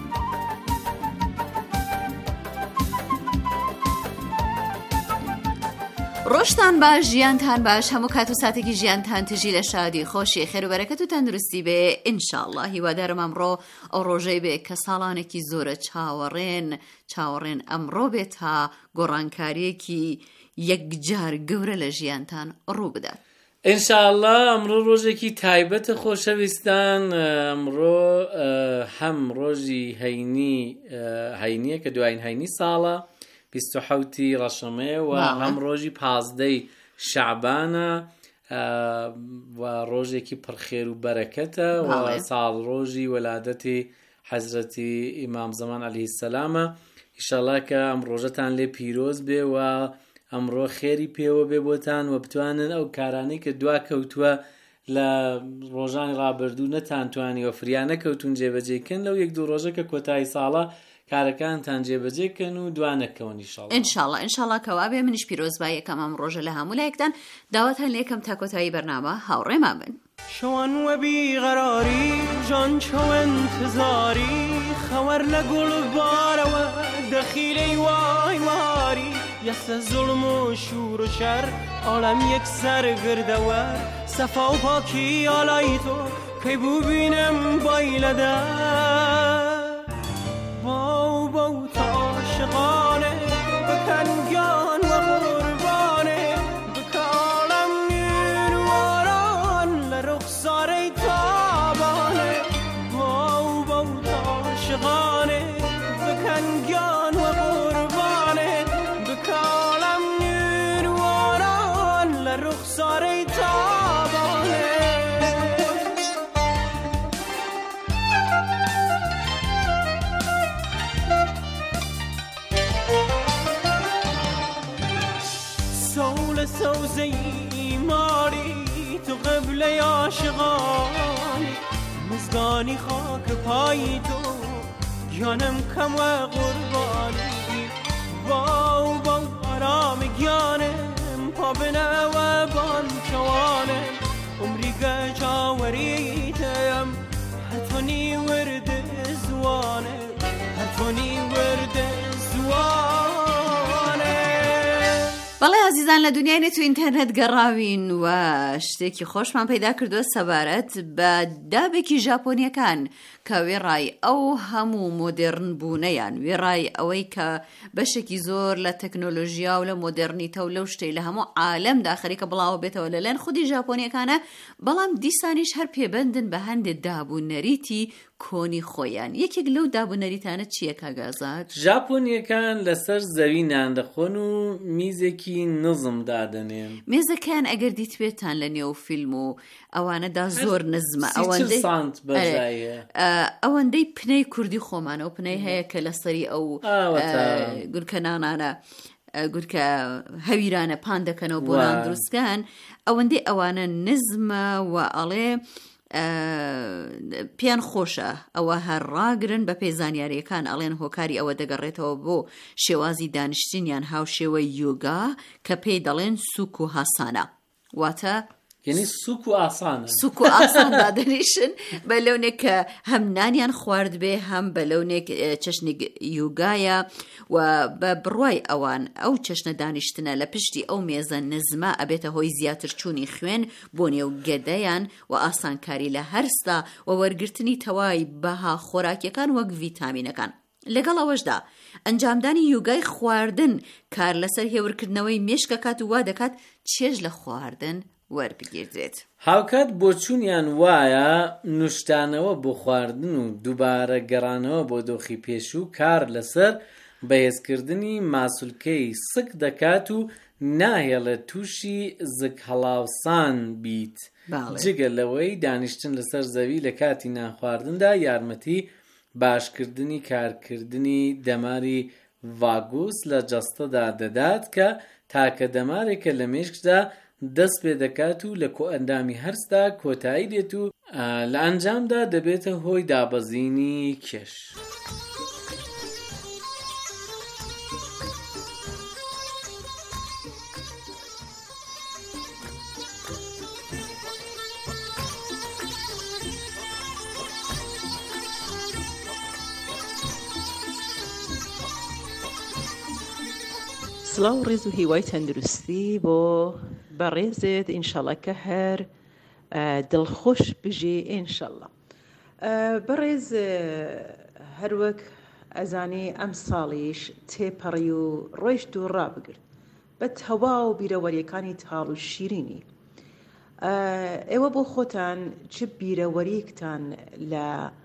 ڕۆژتان باش، ژیانتان باش، هەموو کات و ساتێکی ژیانتان تژی لە شادی، خۆشی، خێر و بەرەکەت و تەندروستی بێ ئینشاءالله. هیوادارم ئەمڕۆ ئەو ڕۆژەی بێ کە ساڵانێکی زۆرە چاوەڕێن ئەمڕۆ بێت تا گۆڕانکاریەکی یەکجار گەورە لە ژیانتان ڕوو بدات. ئینشاءالله ئەمڕۆ ڕۆژێکی تایبەتە خۆشەویستان. ئەمڕۆ هەم ڕۆژی هەینیە کە دوایین هەینی ساڵە 27 ڕەشەمێ و هەم ڕۆژی 15 شەعبانە و ڕۆژێکی پڕخێر و بەرەکەتە و ساڵ ڕۆژی وەلادەتی حەزرەتی ئیمام زەمان عەلەیهی سەلامە. ئینشاءالله کە ئەم ڕۆژەتان لێ پیرۆز بێ و ئەمڕۆ خێری پێوە بێ بۆتان و بتوانن ئەو کارانەی کە دوا کەوتووە لە ڕۆژانی ڕابردوو نەتانتوانی و فریان نەکەوتون جێبەجێکن لەو 1-2 ڕۆژە کە کۆتایی ساڵە کارەکانتان جێبەجێکن و دوانەکەون ئینشاءالله کەوا بێ. منیش پیرۆزباییەکەم ئەم ڕۆژە لە هەموو لایەکتان داواتان لێکەم تا کۆتایی بەرنامە هاوڕێمان بن. شوان و بیقراری جان چو انتظاری خور لگل بارو دخیلی وای واری یس ظلم و شور و شر عالم یک سر گردور صفا و پاکی آلای تو که ببینم بایلده باو تا عاشقانه بکن جان و قربانه بکالم نیرواران لرخسار تابانه باو تا عاشقانه بکن جان و قربانه بکالم نیرواران لرخسار تابانه. عاشقانی مزگانی خاک پای تو گیانم کم و قربانی باو باو آرام گیانم پا بنه و بان جوانم عمری گجاوریتم هتونی ورد زوانم هتونی ورد زوانم. بەڵێ عزیزان لە دنیای نێت و ئینتەرنێت گەڕاوین و شتێکی خۆشمان پەیدا کردووە سەبارەت بە دابێکی ژاپۆنیەکان کە وێڕای ئەو هەموو مۆدێرن بوونەیان وێڕای ئەوەی کە بەشێکی زۆر لە تەکنۆلۆژیا و لە مۆدێرنیتە و لەو شتەی لە هەموو عالەمدا خەریکە بڵاو بێتەوە لەلایەن خودی ژاپۆنیەکانە بەڵام دیسانیش هەر پێبەندن بە هەندێک دابوونەریتی کۆنی خۆیان. یەکێک لەو دابوونەریتانە چییە کاگازات؟ ژاپۆنیەکان لەسەر زەوی نان دەخۆن و میزێکی نزم دادەنێن. مێزەکان ئەگەر دیتوێتان لە نێو فیلم و ئەوانەدا زۆر نزمە ئەوەندەی پنەی کوردی خۆمانە و پنەی هەیە کە لەسەری ئەو گورکە نانانە گورکە هەویرانە پان دەکەنەوە بۆ نان دروستکان ئەوەندەی ئەوانە نزمە و ئەڵێ پیان خۆشە ئەوە هەر ڕاگرن بە پێزانیاریەکان ئەڵێن هۆکاری ئەوە دەگەڕێتەوە بۆ شێوازی دانیشتنیان هاوشێوە یۆگا کە پێی دەڵێن سوک و هاسانە واتە یعنی سوک و ئاسانە سوک و ئاسان دادەنیشن بە لەونێک کە هەم نانیان خوارد بێ هەم بە لەونێک چەشنێک یوگایە و بە بڕوای ئەوان ئەو چەشنە دانیشتنە لە پشتی ئەو مێزە نزمە ئەبێتە هۆی زیاتر چوونی خوێن بۆ نێو گەدەیان و ئاسانکاری لە هەرستا و وەرگرتنی تەواوی بەها خۆراکیەکان وەک ڤیتامینەکان. لەگەڵ ئەوەشدا ئەنجامدانی یوگای خواردن کار لەسەر هێورکردنەوەی مێشکەکات و وا دەکات چێژ لە خواردن وەربگیردرێت. هاوکات بۆ چوونیان وایە نوشتانەوە بۆ خواردن و دووبارە گەڕانەوە بۆ دۆخی پێشوو کار لەسەر بەهێزکردنی ماسولکەی سک دەکات و ناهێڵێت تووشی زک هەڵاوسان بیت جگە لەوەی دانیشتن لەسەر زەوی لە کاتی نانخواردندا یارمەتی باشکردنی کارکردنی دەماری ڤاگوس لە جەستەدا دەدات کە تاکە دەمارێکە لە مێشکدا دەست پێ دەکات و لە کۆئەندامی هەرسدا کۆتایی دێت و لە ئەنجامدا دەبێتە هۆی دابەزینی کێش. سڵاو ڕێز و هیوای تەندروستی بۆ بەڕێزێت ئینشەڵە کە هەر دڵخۆش بژێ ئینشەڵە. بەڕێز هەروەک ئەزانێ ئەم ساڵیش تێپەڕی و ڕۆیشت و ڕابگرت بە تەوا و بیرەوەریەکانی تاڵ و شیرینی. ئێوە بۆ خۆتان چ بیرەوەریەکتان لە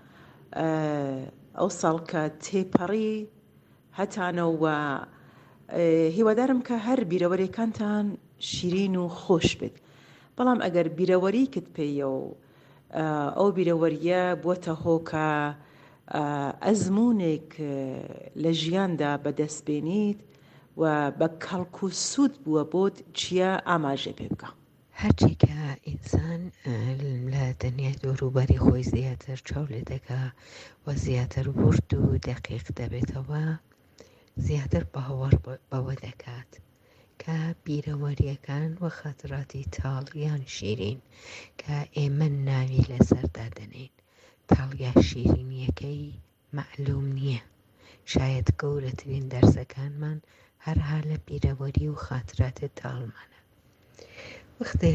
ئەو ساڵ کە تێپەڕی هەتانەوە هیوادارم کە هەر بیرەوەریەکانتان شیرین و خۆش بێت. بەڵام ئەگەر بیرەوەریکت پێیە و ئەو بیرەوەریە بووەتە هۆکە ئەزمونێک لە ژیاندا بەدەستبێنیت و بە کەڵک و سوود بووە بۆت چییە ئاماژێ پێ بکە. هەرچی کە ئینسان لە دنیای دۆروبەری خۆی زیاتر چاو لێ دەکا و زیاتر ورد و دەقیق دەبێتەوە زیاتر باوەڕ بەوە دەکات کە بیرەوەریەکان و خەتراتی تاڵیان شیرین کە ئێمە ناوی لەسەردا دەنین. تاڵیا شیرینیەکەی معلوم نییە. شاید گەورەترین دەرسەکانمان هەرها لە بیرەوەری و خاتراتە تاڵمانە. وەختێ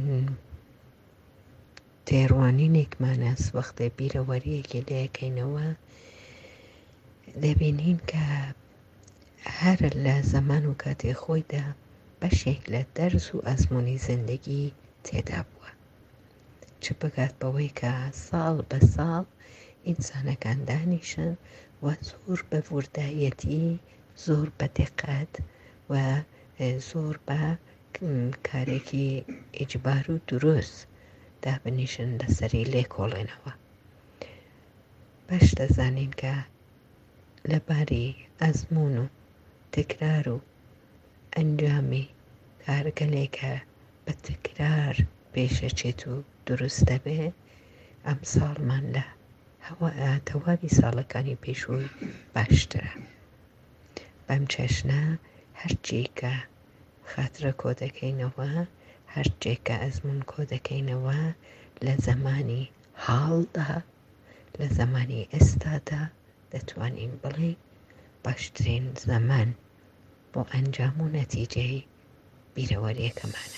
تێڕوانینێکمانەست وەختێ بیرەوەریەکی لەیەکەینەوە دەبینین کە هەر لە زەمان و کاتێ خۆیدا بەشێک لە دەرس و ئەزموونی زندگی تێدا بووە. چ بگات بەوەی کە ساڵ بە ساڵ ئینسانەکان دانیشن و زۆر بە وردایەتی زۆر بە دقت و زۆر بە کارێکی ئیجبار و دروست دابنیشن لەسەری لێکۆڵێنەوە. بەش دەزانین کە لەباری ئەزمون و تکرار و ئەنجامی کارگەلێکە بە تکرار پێشەچێت و دروست دەبێ ئەم ساڵمان لە تەواوی ساڵەکانی پێشووی باشترە. بەم چەشنە هەرچی کە خاترە کۆ دەکەینەوە، هەرچێک کە ئەزمون کۆ دەکەینەوە لە زەمانی حاڵدا، لە زەمانی ئێستادا دەتوانین بڵێ باشترین زەمان بۆ ئەنجام و نەتیجەی بیرەوەریەکەمانە.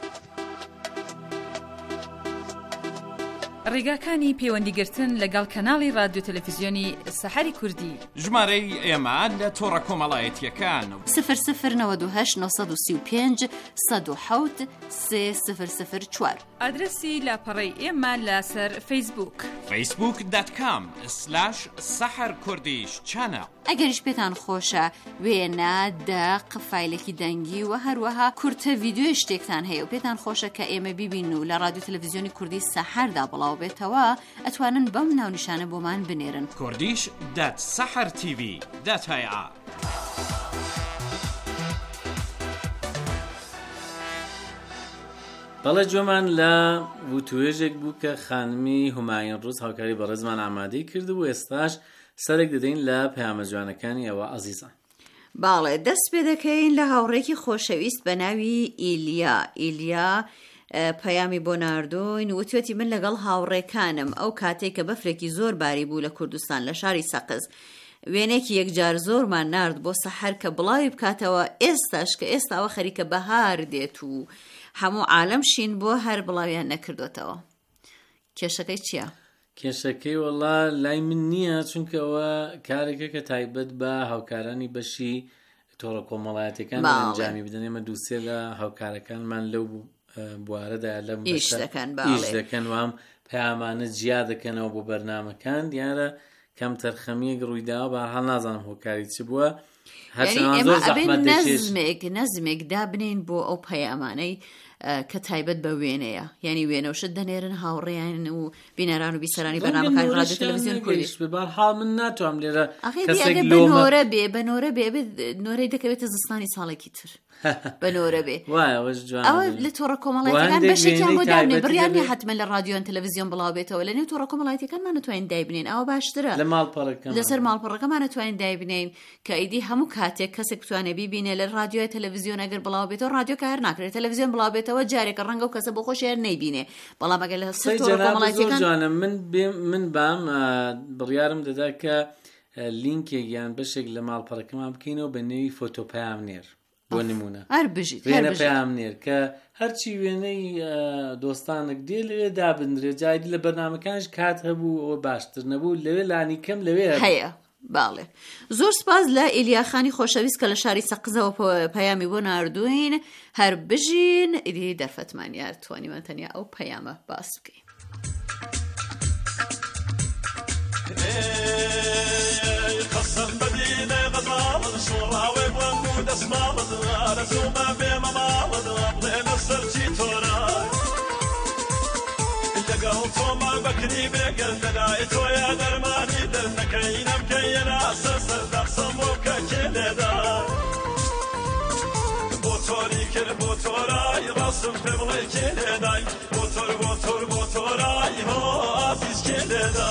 ڕێگاکانی پەیوەندیگرتن لەگەڵ کەناڵی رادیۆ تەلەڤیزیۆنی سەحەری کوردی. ژمارەی ئێمە لە تۆڕە کۆمەڵایەتیەکان 0098 935 107 3004. ئادرسی لاپەڕەی ئێمە لەسەر فەیسبووک facebook.com/saharkurdish-channel. ئەگەریش پێتان خۆشە وێنە دەق فایلێکی دەنگی و هەروەها کورتە ڤیدیۆی شتێکتان هەیە و پێتان خۆشە کە ئێمە بیبین و لە رادیۆ تەلەڤیزیۆنی کوردی سەحەردا بڵاو بێتەوە، ئەتوانن بەم ناونیشانە بۆمان بنێرن. kurdish.sahartv.ir. بەڵێ جۆمان لە وتوێژێک بوو کە خانمی هومایون ڕووس هاوکاری بە ڕێزمان ئامادەی کرد و ئێستاش سەرێک دەدەین لە پەیامە جوانەکانی ئەوە ئەزیزان. باڵێ دەست پێ دەکەین لە هاوڕێکی خۆشەویست بە ناوی ئیلیا پەیامی بۆ ناردوین وتوێتی من لەگەڵ هاوڕێکانم ئەو کاتێک کە بەفرێکی زۆر باری بوو لە کوردستان لە شاری سەقز وێنێکی یەکجار زۆرمان نارد بۆ سەحەر کە بڵاوی بکاتەوە ئێستاش کە ئێستاوە خەریکە بەهار دێت و هەموو عالەم شین بۆ هەر بڵاویان نەکردوێتەوە. کێشەکەی چییە؟ کێشەکەی وەڵا لای من نییە، چونکەوە کارێکە کە تایبەت بە هاوکارانی بەشی تۆڕە کۆمەڵایەتیەکان ئەنجامی بدەن. ئێمە دووسێ لە هاوکارەکانمان لەو بوارەدا لەم ئیش دەکەن و ئەم پەیامانە جیا دەکەنەوە بۆ بەرنامەکان. دیارە کەم تەرخەمیەک ڕوویداوە بەهەڵ نازانم هۆکاری چ بووە. نەزمێک دابنین بۆ ئەو پەیامانەی کە تایبەت بە وێنەیە، یعنی وێنەوشت دەنێرن هاوڕێیان و بینەران و بیسەرانی بەنامەکان رادیۆ تەلەڤیزیۆن کوردیش. بەهەڵ من ناتوانم لێرە بەنۆرە بێ نۆرەی دەکەوێتە زستانی ساڵێکی تر بەنۆرە بێ. ئەوە لە تۆڕە کۆمەڵایەتیەکان بەشێکیان بۆ دابنێ بڕیان نیە حتممە لە رادیۆن تەلەڤیزیۆن بڵاو بێتەوە. لە نێو تۆڕە کۆمەڵایەتیەکانمان نتوانین دایبنین، ئەوە باشترە. لەسەر ماڵپەڕەکەمان نتوانین دایبنین کە ئیدی هەموو کاتێک کەسێک بتوانێت بیبینێ لە رادیۆی تەلەڤیزیۆن ئەگەر بڵاو بێتەوە رادیۆ کار ناکرێت، تەلەڤیزیۆن بڵاو بێتەوە جارێکە ڕەنگە و کەسە بۆ خۆشی هەر نەیبینێ. بەڵام ئەگەر لە سەر تۆڕە کۆمەڵایەتیەکان من بام بڕیارم دەدا کە لینکێک یان بەشێک لە ماڵپەڕەکەمان بکەینەوە بە نێوی فۆتۆپەیامنێر بۆ نمونە وێنە پەیامنێر کە هەرچی وێنەی دۆستانێک دێ لەوێ دابدرێت. جایدی لە بەرنامەکانش کات هەبوو ئەوە باشتر نەبوو، لەوێ لانی کەم لەوێ هەیە. باڵێ زۆر سپاس لە ئیلیاخانی خۆشەویست کە لە شاری سەقزەوە پەیامی بۆ ناردوین. هەر بژین ئیدی دەرفەتمان یار توانیمان تەنیا ئەو پەیامە باس بکەین. قسم بدينا غزال شوراوي بومود اسمام رزوما بما مامد بلينا سرتي تورا لقاو توما بكري بقل دلايت ويا درماني دلنكينا مكينا سسر دقسم وكاكيدا بوتوري كر بوتوراي راسم في بغي كيداي بوتوراي هو عزيز كيدا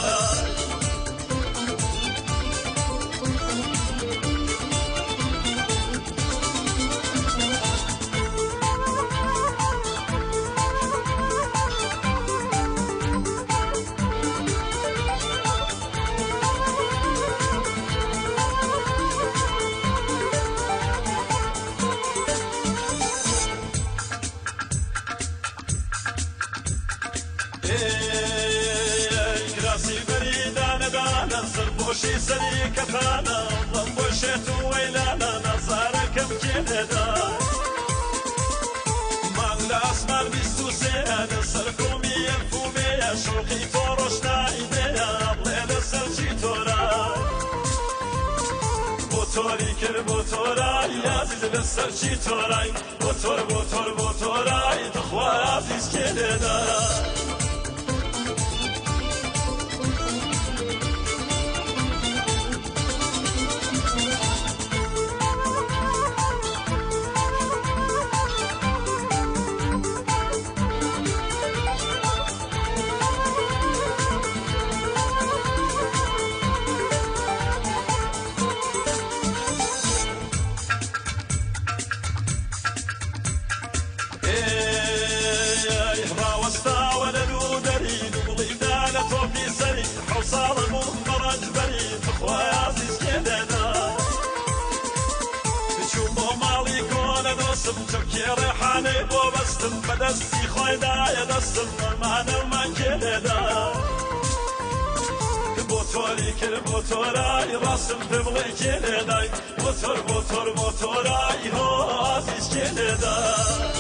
بوشي سريكتانا ضمبوشت ويلانا نظاركم كندا من الأسمر بيستوسيان سركومي الفومي شوقي فروشنا إيديا بلين السرشي تورا بوتوري كر بوتوراي عزيز السرشي توراي بوتوراي تخوى عزيز كندا چوکی ریحانی بو بستم بدستی خویدای دستم من کلیدا موتوری کل موتورای راسم دبغی کلیدای موتورای هاتیش کلیدای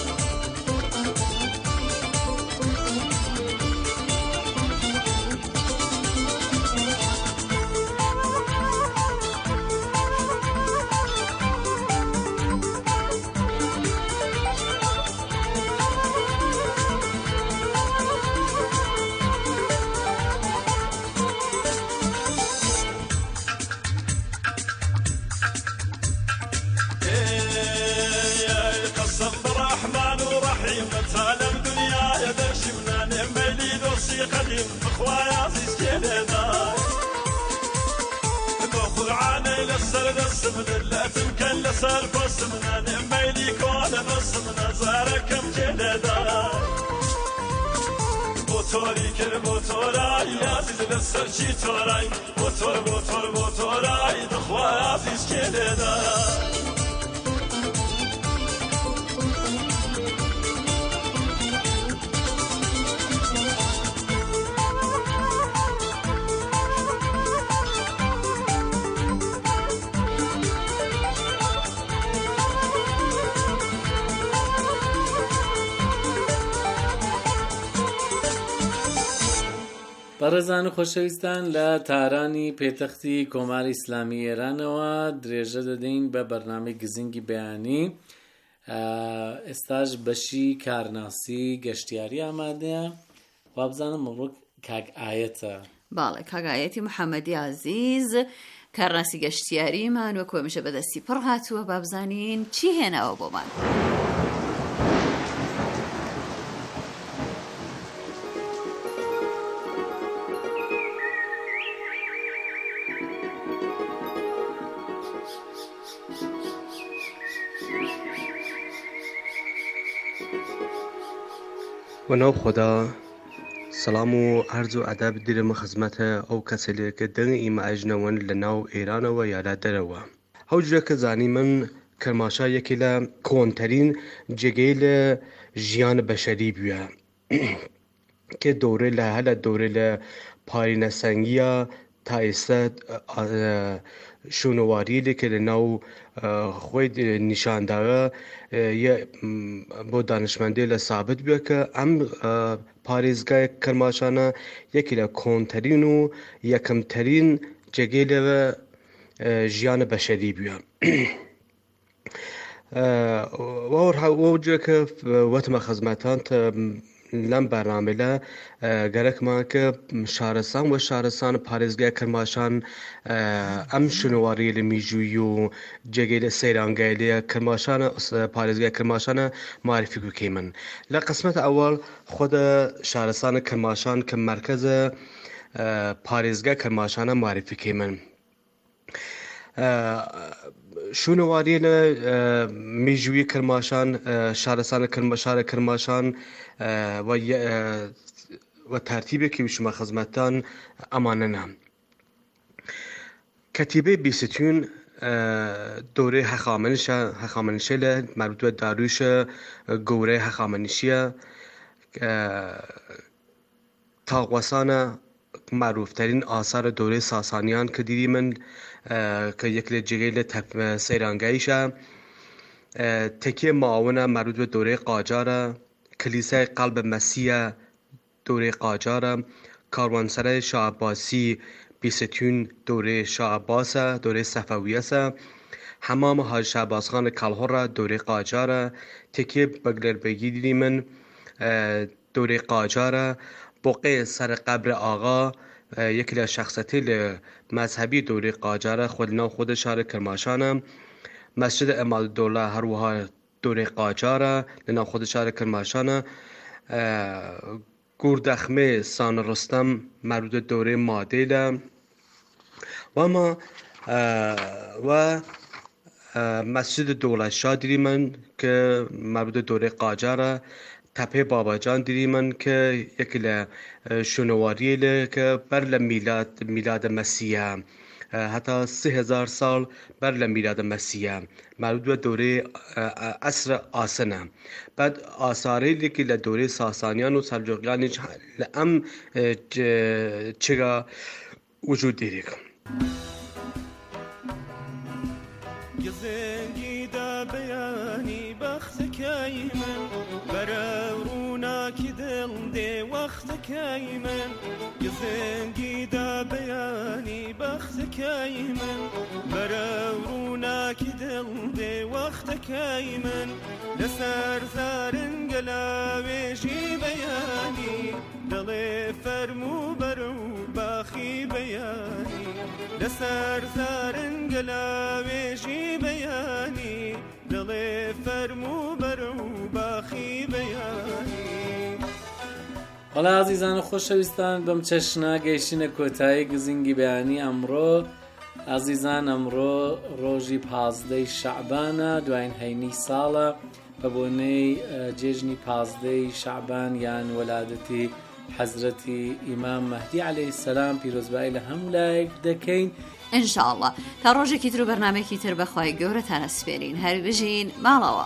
قديم اخويا عزيز كلنا ناخذ عاني للسر السمن لا تمكن لسر فسمنا نميلي كون بسمنا زاركم كلنا موتوري كل موتوراي عزيز للسر شي توراي موتوراي اخويا عزيز كلنا بەڕێزان و خۆشەویستان لە تارانی پێتەختی کۆماری ئیسلامی ئێرانەوە درێژە دەدەین بە بەرنامەی گزینگی بەیانی. ئێستاش بەشی کارناسی گەشتیاری ئامادەیە. وابزانم ئەمڕۆ کاک ئایەتە. باڵێ کاک ئایەتی محەممەدی عزیز کارناسی گەشتیاریمان وەکو هەمیشە بەدەستی پڕ هاتووە. بابزانین چی هێناوە بۆمان؟ و ناو خدا سلام و عرض و ادب دیرم خدمت او کسی که دنگ ایم اجنوان لناو ایران و یا لدروا هوجه که زانی من کرماشا یکی ل کونترین جگیل جیان بشری بیه که دوره لحل دوره ل پایین سنگیا تا ایسته شونواری که لناو خوید نشان داره یه با دانشمندی لثابت بیه که ام پاریزگاه کرماشانه یکی لکونترین و یکمترین جگیل و جیان بشری بیه و وجه که وقت خدمتان لم برنامه له گرک ما که شهرستان پارێزگای کرماشان ام شنواری لمیجویو جگیل سیرانگایلی کرماشان پارێزگای کرماشان معرفی بکیمن. لقسمت اول خود شهرستان کرماشان که مرکز پارێزگای کرماشان معرفی کیمن. شنواری لمیجوی کرماشان شهرستان کرماشان و ترتیبی که شما خدمتان امانه کتیبه بیستون دوره هخامنشی له مربوط به داریوش گوره هخامنشیه تاقوسان معروف ترین آثار دوره ساسانیان که دیدیم که یک جگیل سیرانگایشه تکیه معاونه مربوط به دوره قاجاره کلیسای قلب مسیح دوره قاجاره کاروانسرای شاه عباسی بیستون دوره شاه عباس دوره صفویه حمام حاج شهباز خان کلهر دوره قاجاره تکیه بگلربگی دیدیم دوره قاجاره بقعه سر قبر آقا یکی از شخصیت مذهبی دوره قاجاره خود شهر کرماشان مسجد امالدوله هر وها دوره قاجاره لنا خود شهر کرماشان گوردخمه سان رستم مربوط دوره مادیله و مسجد دولت شاه دیدیم که مربوط دوره قاجاره تپه باباجان دیدیم که یکی شنواری که بر میلاد مسیح هەتا 3000 ساڵ بەر لە میلادە مەسیە مربوط بە دورەی عەسرە ئاسنە بعد ئاسارەیەکی لە دورەی ساسانیان و سەلجوقیانیش لە ئەم چرا وجود دێرێک گزنگی دا بەیانی بەختەکەی من بەرە ڕووناکی دڵ دێ وەختەکەی من گزنگی دا بەیانی بەختەکەی من بەرە ڕووناکی دڵ دێ وەختەکەی من لەسەر زارنگە لاوێژی بەیانی دڵێ فەرموو بەرە و باخی بەیانی لەسەر زارنگە لاوێژی بەیانی دڵێ فەرموو بەرە و باخی بەیانی وەڵا عەزیزان و خۆشەویستان بەم چەشنە گەیشتینە کۆتایی گزینگی بەیانی ئەمڕۆ عەزیزان ئەمڕۆ ڕۆژی 15 شەعبانە دوایین هەینی ساڵە بە بۆنەی جێژنی 15 شەعبان یان وەلادەتی حەزرەتی ئیمام مەهدی عەلەیهی سەلام پیرۆزبایی لە هەموو لایەک دەکەین ئینشاءڵڵا تا ڕۆژێکی تر و بەرنامێکی تر بەخوای گەورەتان ئەسپێرین هەر بژین ماڵەوە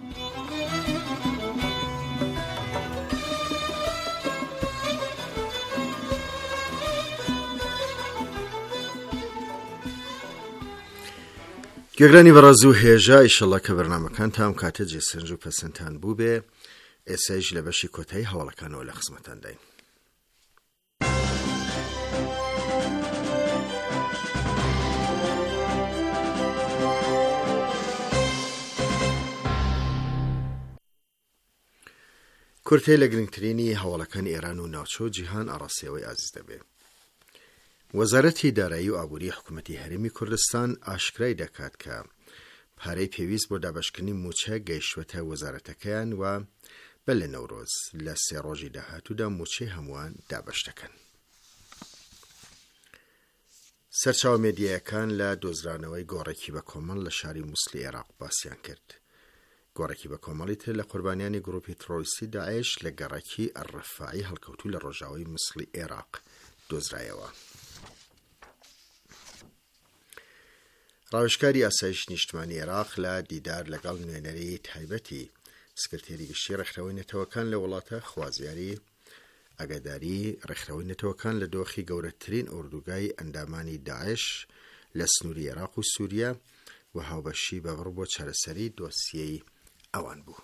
گوێگرانی بەڕێز و هێژە ئیشەڵڵا کە بەرنامەکان تام کاتە جێسەنج و پەسەندتان بوو بێ ئێسایش لە بەشی کۆتایی هەواڵەکانەوە لە خزمەتان داین. کورتەی لە گرنگترینی هەواڵەکانی ئێران و ناوچە و جیهان ئاڕاستیەوەی ئازیز دەبێ. وەزارەتی دارایی و ئابووری حکوومەتی هەرێمی کوردستان ئاشکرای دەکات کە پارەی پێویست بۆ دابەشکردنی موچە گەیشتوەتە وەزارەتەکەیان و بە لە نەورۆز لە 3 ڕۆژی داهاتوودا موچەی هەمووان دابەش دەکەن. سەرچاوە مێدیایەکان لە دۆزرانەوەی گۆڕێکی بە کۆمەڵ لە شاری مووسڵی عێراق باسییان کرد. گۆڕێکی بە کۆمەڵی تر لە قوربانیانی گروپی ترۆریستی داعش لە گەڕێکی ئەرڕەفاعی هەڵکەوتوو لە ڕۆژاوای مووسڵی عێراق دۆزرایەوە. ڕاوێژکاری ئاسایش نیشتمانی عێراق لە دیدار لەگەڵ نوێنەری تایبەتی سکرتێری گشتی ڕێکخراوەی نەتەوەکان لە وڵاتە خوازیاری ئاگاداری ڕێکخراوەی نەتەوەکان لە دۆخی گەورەترین ئوردوگای ئەندامانی داعش لە سنووری عێراق و سووریا و هاوبەشی بەبڕ بۆ چارەسەری دۆسیەی ئەوان بوو.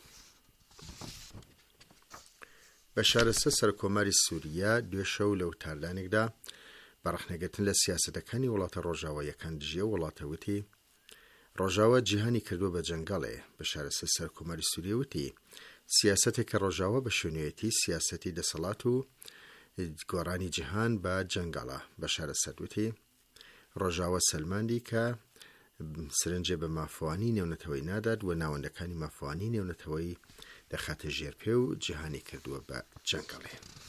بە شارەسە سەرکۆماری سووریا دوێ شەو لە وتاردانێکدا بەڕەخنەگرتن لە سیاسەتەکانی وڵاتە ڕۆژاوایەکان دژیە وڵاتەوتی ڕۆژاوە جیهانی کردووە بە جەنگەڵێ. بە شارەسە سەرکۆماری سووریا وتی سیاسەتێکە ڕۆژاوە بە شوێنوێتی سیاسەتی دەسەڵات و گۆڕانی جیهان بە جەنگەڵە. بە شارەسەر وتی ڕۆژاوە سەلماندی کە سرنجێ بە مافوانی نێونەتەوەی نادات و ناوەندەکانی مافوانی نێونەتەوەی دەخاتە ژێرپێ و جیهانی کردووە بە جەنگەڵێ.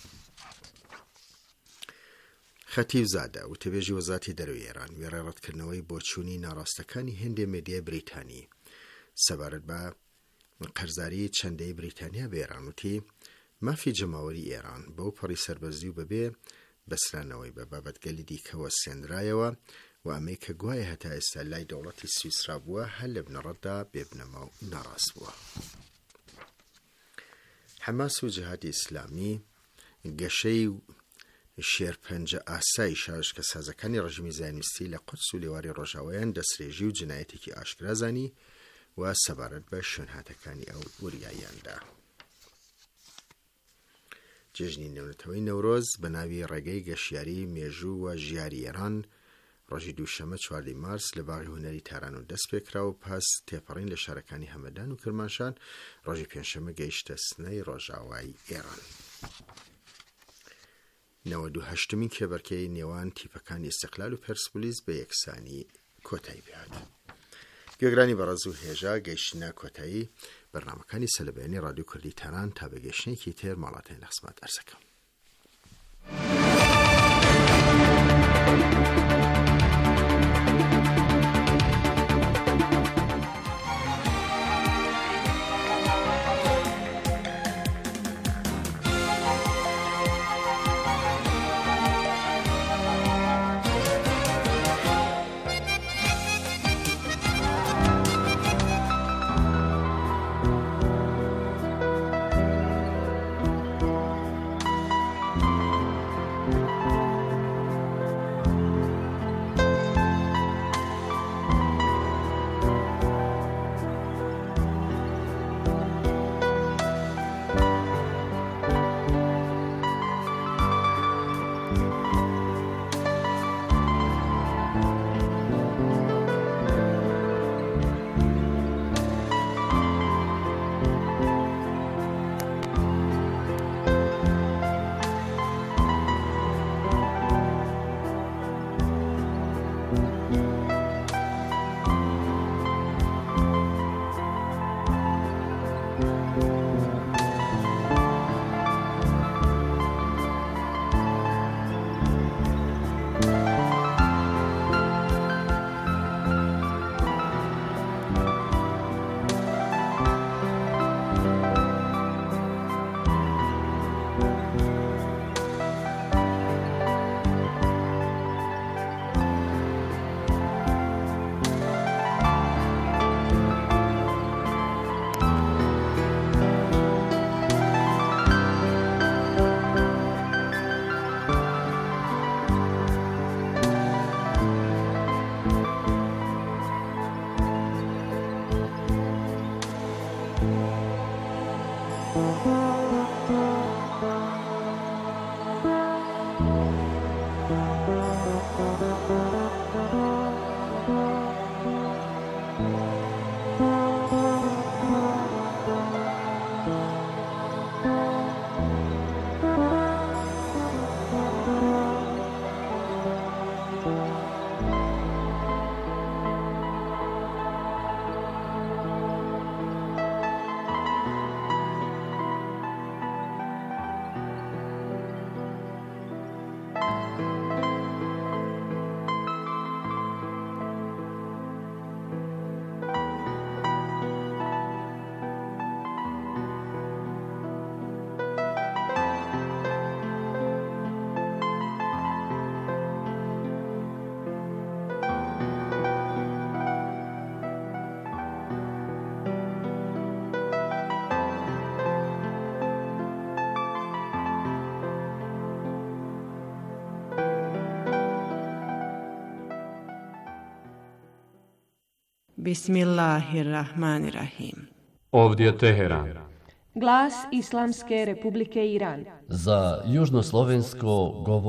خەتیو زادە وتەبێژی وەزارەتی دەرەوەی ئێران وێڕای ڕەتکردنەوەی بۆچوونی ناڕاستەکانی هێندێ مێدیای بریتانی سەبارەت بە قەرزاری چەندەی بریتانیا بە ئێران وتی مافی جەماوەری ئێران بەو پەڕی سەربەرزی و بەبێ بەسرانەوەی بە بابەتگەلی دیکەوە سێنرایەوە و ئەمەی کە گوایە هەتا ئێستا لای دەوڵەتی سویسرا بووە هەر لە بنەڕەتدا بێبنەما و ناڕاست بووە. حەماس و جیهادی ئیسلامی گەشەی شێرپەنجە ئاسایی شارژکە سازەکانی ڕژیمی زایۆنیستی لە قودس و لێواری ڕۆژاوایان دەسترێژی و جنایەتێکی ئاشکرازانی و سەبارەت بە شوێنهاتەکانی ئەو وریاییاندا. جێژنی نێونەتەوەی نەورۆز بە ناوی ڕێگەی گەشتیاری مێژوو و ژیاری ئێران ڕۆژی دووشەمە 4 مارس لە باغی هونەری تاران و دەست پێکرا و پاس تێپەڕین لە شارەکانی هەمەدان و کرماشان ڕۆژی پێنجشەمە گەیشتە سنەی ڕۆژاوای ئێران. 98مین کێبەرکەی نێوان تیپەکانی ئیستیقلال و پەرسپۆلیس بە یەکسانی کۆتایی بهات. گوێگرانی بەڕێز و هێژە گەیشتنە کۆتایی بەرنامەکانی سەلەبەیانی ڕادیۆ کوردی تاران تا بە گەشتێکی تر ماڵاتێن لە خزمەت ئەرزەکەم. Bismillahirrahmanirrahim. Ovdje je Teheran. Glas Islamske Republike Iran. Za južnoslovensko govor